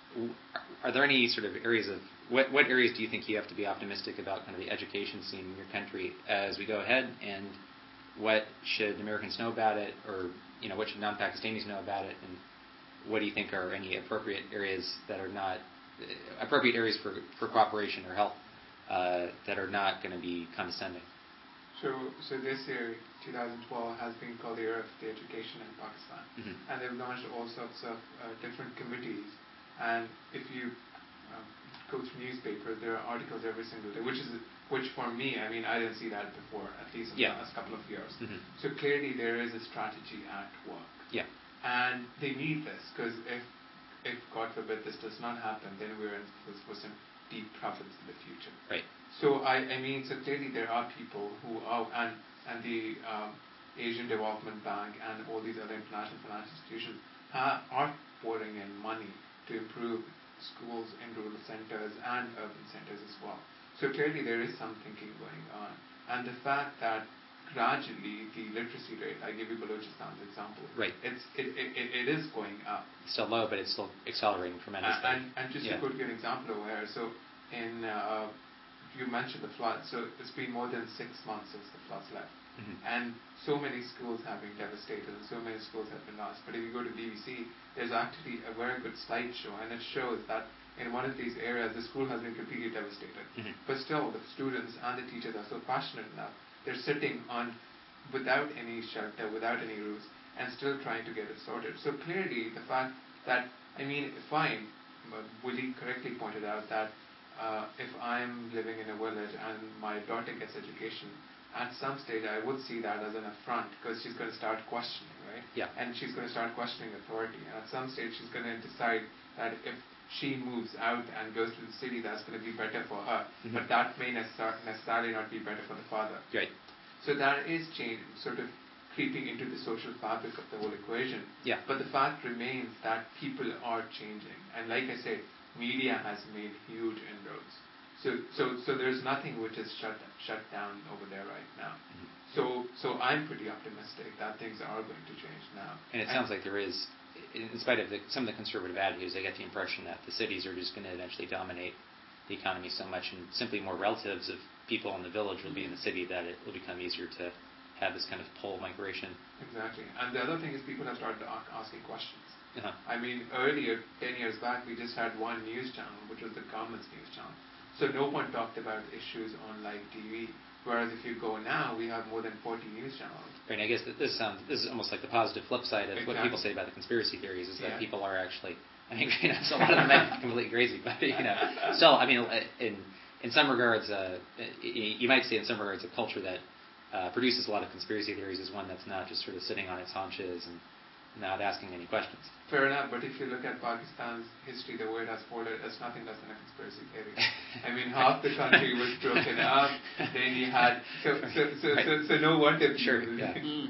S1: are there any sort of areas of what what areas do you think you have to be optimistic about kind of the education scene in your country as we go ahead, and what should Americans know about it, or you know what should non-Pakistanis know about it, and what do you think are any appropriate areas that are not uh, appropriate areas for for cooperation or help uh, that are not going to be condescending?
S3: So, so this year, twenty twelve, has been called the Year of the Education in Pakistan,
S1: Mm-hmm.
S3: and they've launched all sorts of uh, different committees. And if you um, go through newspapers, there are articles every single day, which is which for me, I mean, I didn't see that before, at least in
S1: Yeah.
S3: the last couple of years.
S1: Mm-hmm.
S3: So clearly, there is a strategy at work.
S1: Yeah.
S3: And they need this, because if, if God forbid this does not happen, then we're in for, for some deep problems in the future.
S1: Right.
S3: So I, I mean, so clearly there are people who are, and and the um, Asian Development Bank and all these other international financial institutions are, are pouring in money to improve schools in rural centers and urban centers as well. So clearly there is some thinking going on, and the fact that gradually the literacy rate, I give you Balochistan's example,
S1: Right.
S3: It's it, it, it, it is going up.
S1: It's still low, but it's still accelerating tremendously.
S3: And, and just
S1: Yeah.
S3: to put you an example over here, so in uh, you mentioned the floods, so it's been more than six months since the floods left,
S1: Mhm.
S3: and so many schools have been devastated, and so many schools have been lost. But if you go to B B C, there's actually a very good slideshow, and it shows that in one of these areas, the school has been completely devastated.
S1: Mhm.
S3: But still, the students and the teachers are so passionate enough. They're sitting on without any shelter, without any roofs, and still trying to get it sorted. So clearly, the fact that, I mean, fine, Willie correctly pointed out that uh, if I'm living in a village and my daughter gets education, at some stage I would see that as an affront, because she's going to start questioning, right?
S1: Yeah.
S3: And she's going to start questioning authority. And at some stage she's going to decide that if she moves out and goes to the city, that's going to be better for her.
S1: Mhm.
S3: But that may necessar- necessarily not be better for the father.
S1: Right.
S3: So that is change, sort of creeping into the social fabric of the whole equation.
S1: Yeah.
S3: But the fact remains that people are changing. And like I said, media has made huge inroads. So so so there's nothing which is shut shut down over there right now.
S1: Mhm.
S3: So so I'm pretty optimistic that things are going to change now.
S1: And it sounds like there is, in spite of the, some of the conservative attitudes, I get the impression that the cities are just going to eventually dominate the economy so much, and simply more relatives of people in the village will be in the city, that it will become easier to have this kind of pull migration.
S3: Exactly. And the other thing is people have started a- asking questions.
S1: Uh-huh.
S3: I mean, earlier, ten years back, we just had one news channel, which was the government's news channel. So no one talked about issues on live T V. Whereas if you go now, we have more than forty news channels.
S1: Right, and I guess that this sounds this is almost like the positive flip side of what
S3: Exactly.
S1: people say about the conspiracy theories, is that
S3: Yeah.
S1: people are actually, I mean, you know, so a lot of them might be completely crazy, but you know, still, I mean, in in some regards, uh, you might say in some regards, a culture that uh, produces a lot of conspiracy theories is one that's not just sort of sitting on its haunches and not asking any questions.
S3: Fair enough, but if you look at Pakistan's history, the way it has folded, it's nothing less than a conspiracy theory. I mean, half the country was broken up. Then you had so so so
S1: Right.
S3: so, so no wonder.
S1: Sure,
S3: people-
S1: yeah.
S4: Mm.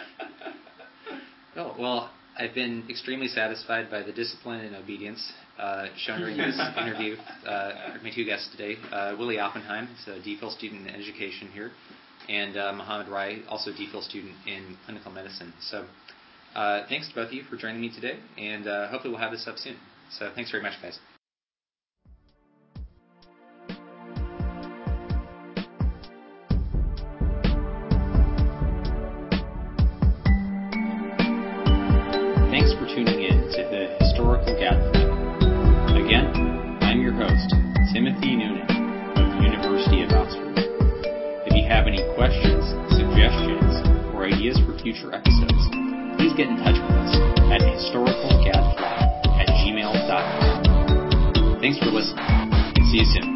S1: Oh, well, I've been extremely satisfied by the discipline and obedience uh, shown during this interview. Uh, my two guests today, uh, Willie Oppenheim, is a D Phil student in education here, and uh, Mohammed Rai, also a D Phil student in clinical medicine. So uh, thanks to both of you for joining me today, and uh, hopefully we'll have this up soon. So thanks very much, guys. Thanks for tuning in to the Historical Gadfly. Again, I'm your host, Timothy Noonan of the University of Oxford. If you have any questions, suggestions, or ideas for future episodes, please get in touch with us at historicalgadfly at gmail dot com. Thanks for listening, and see you soon.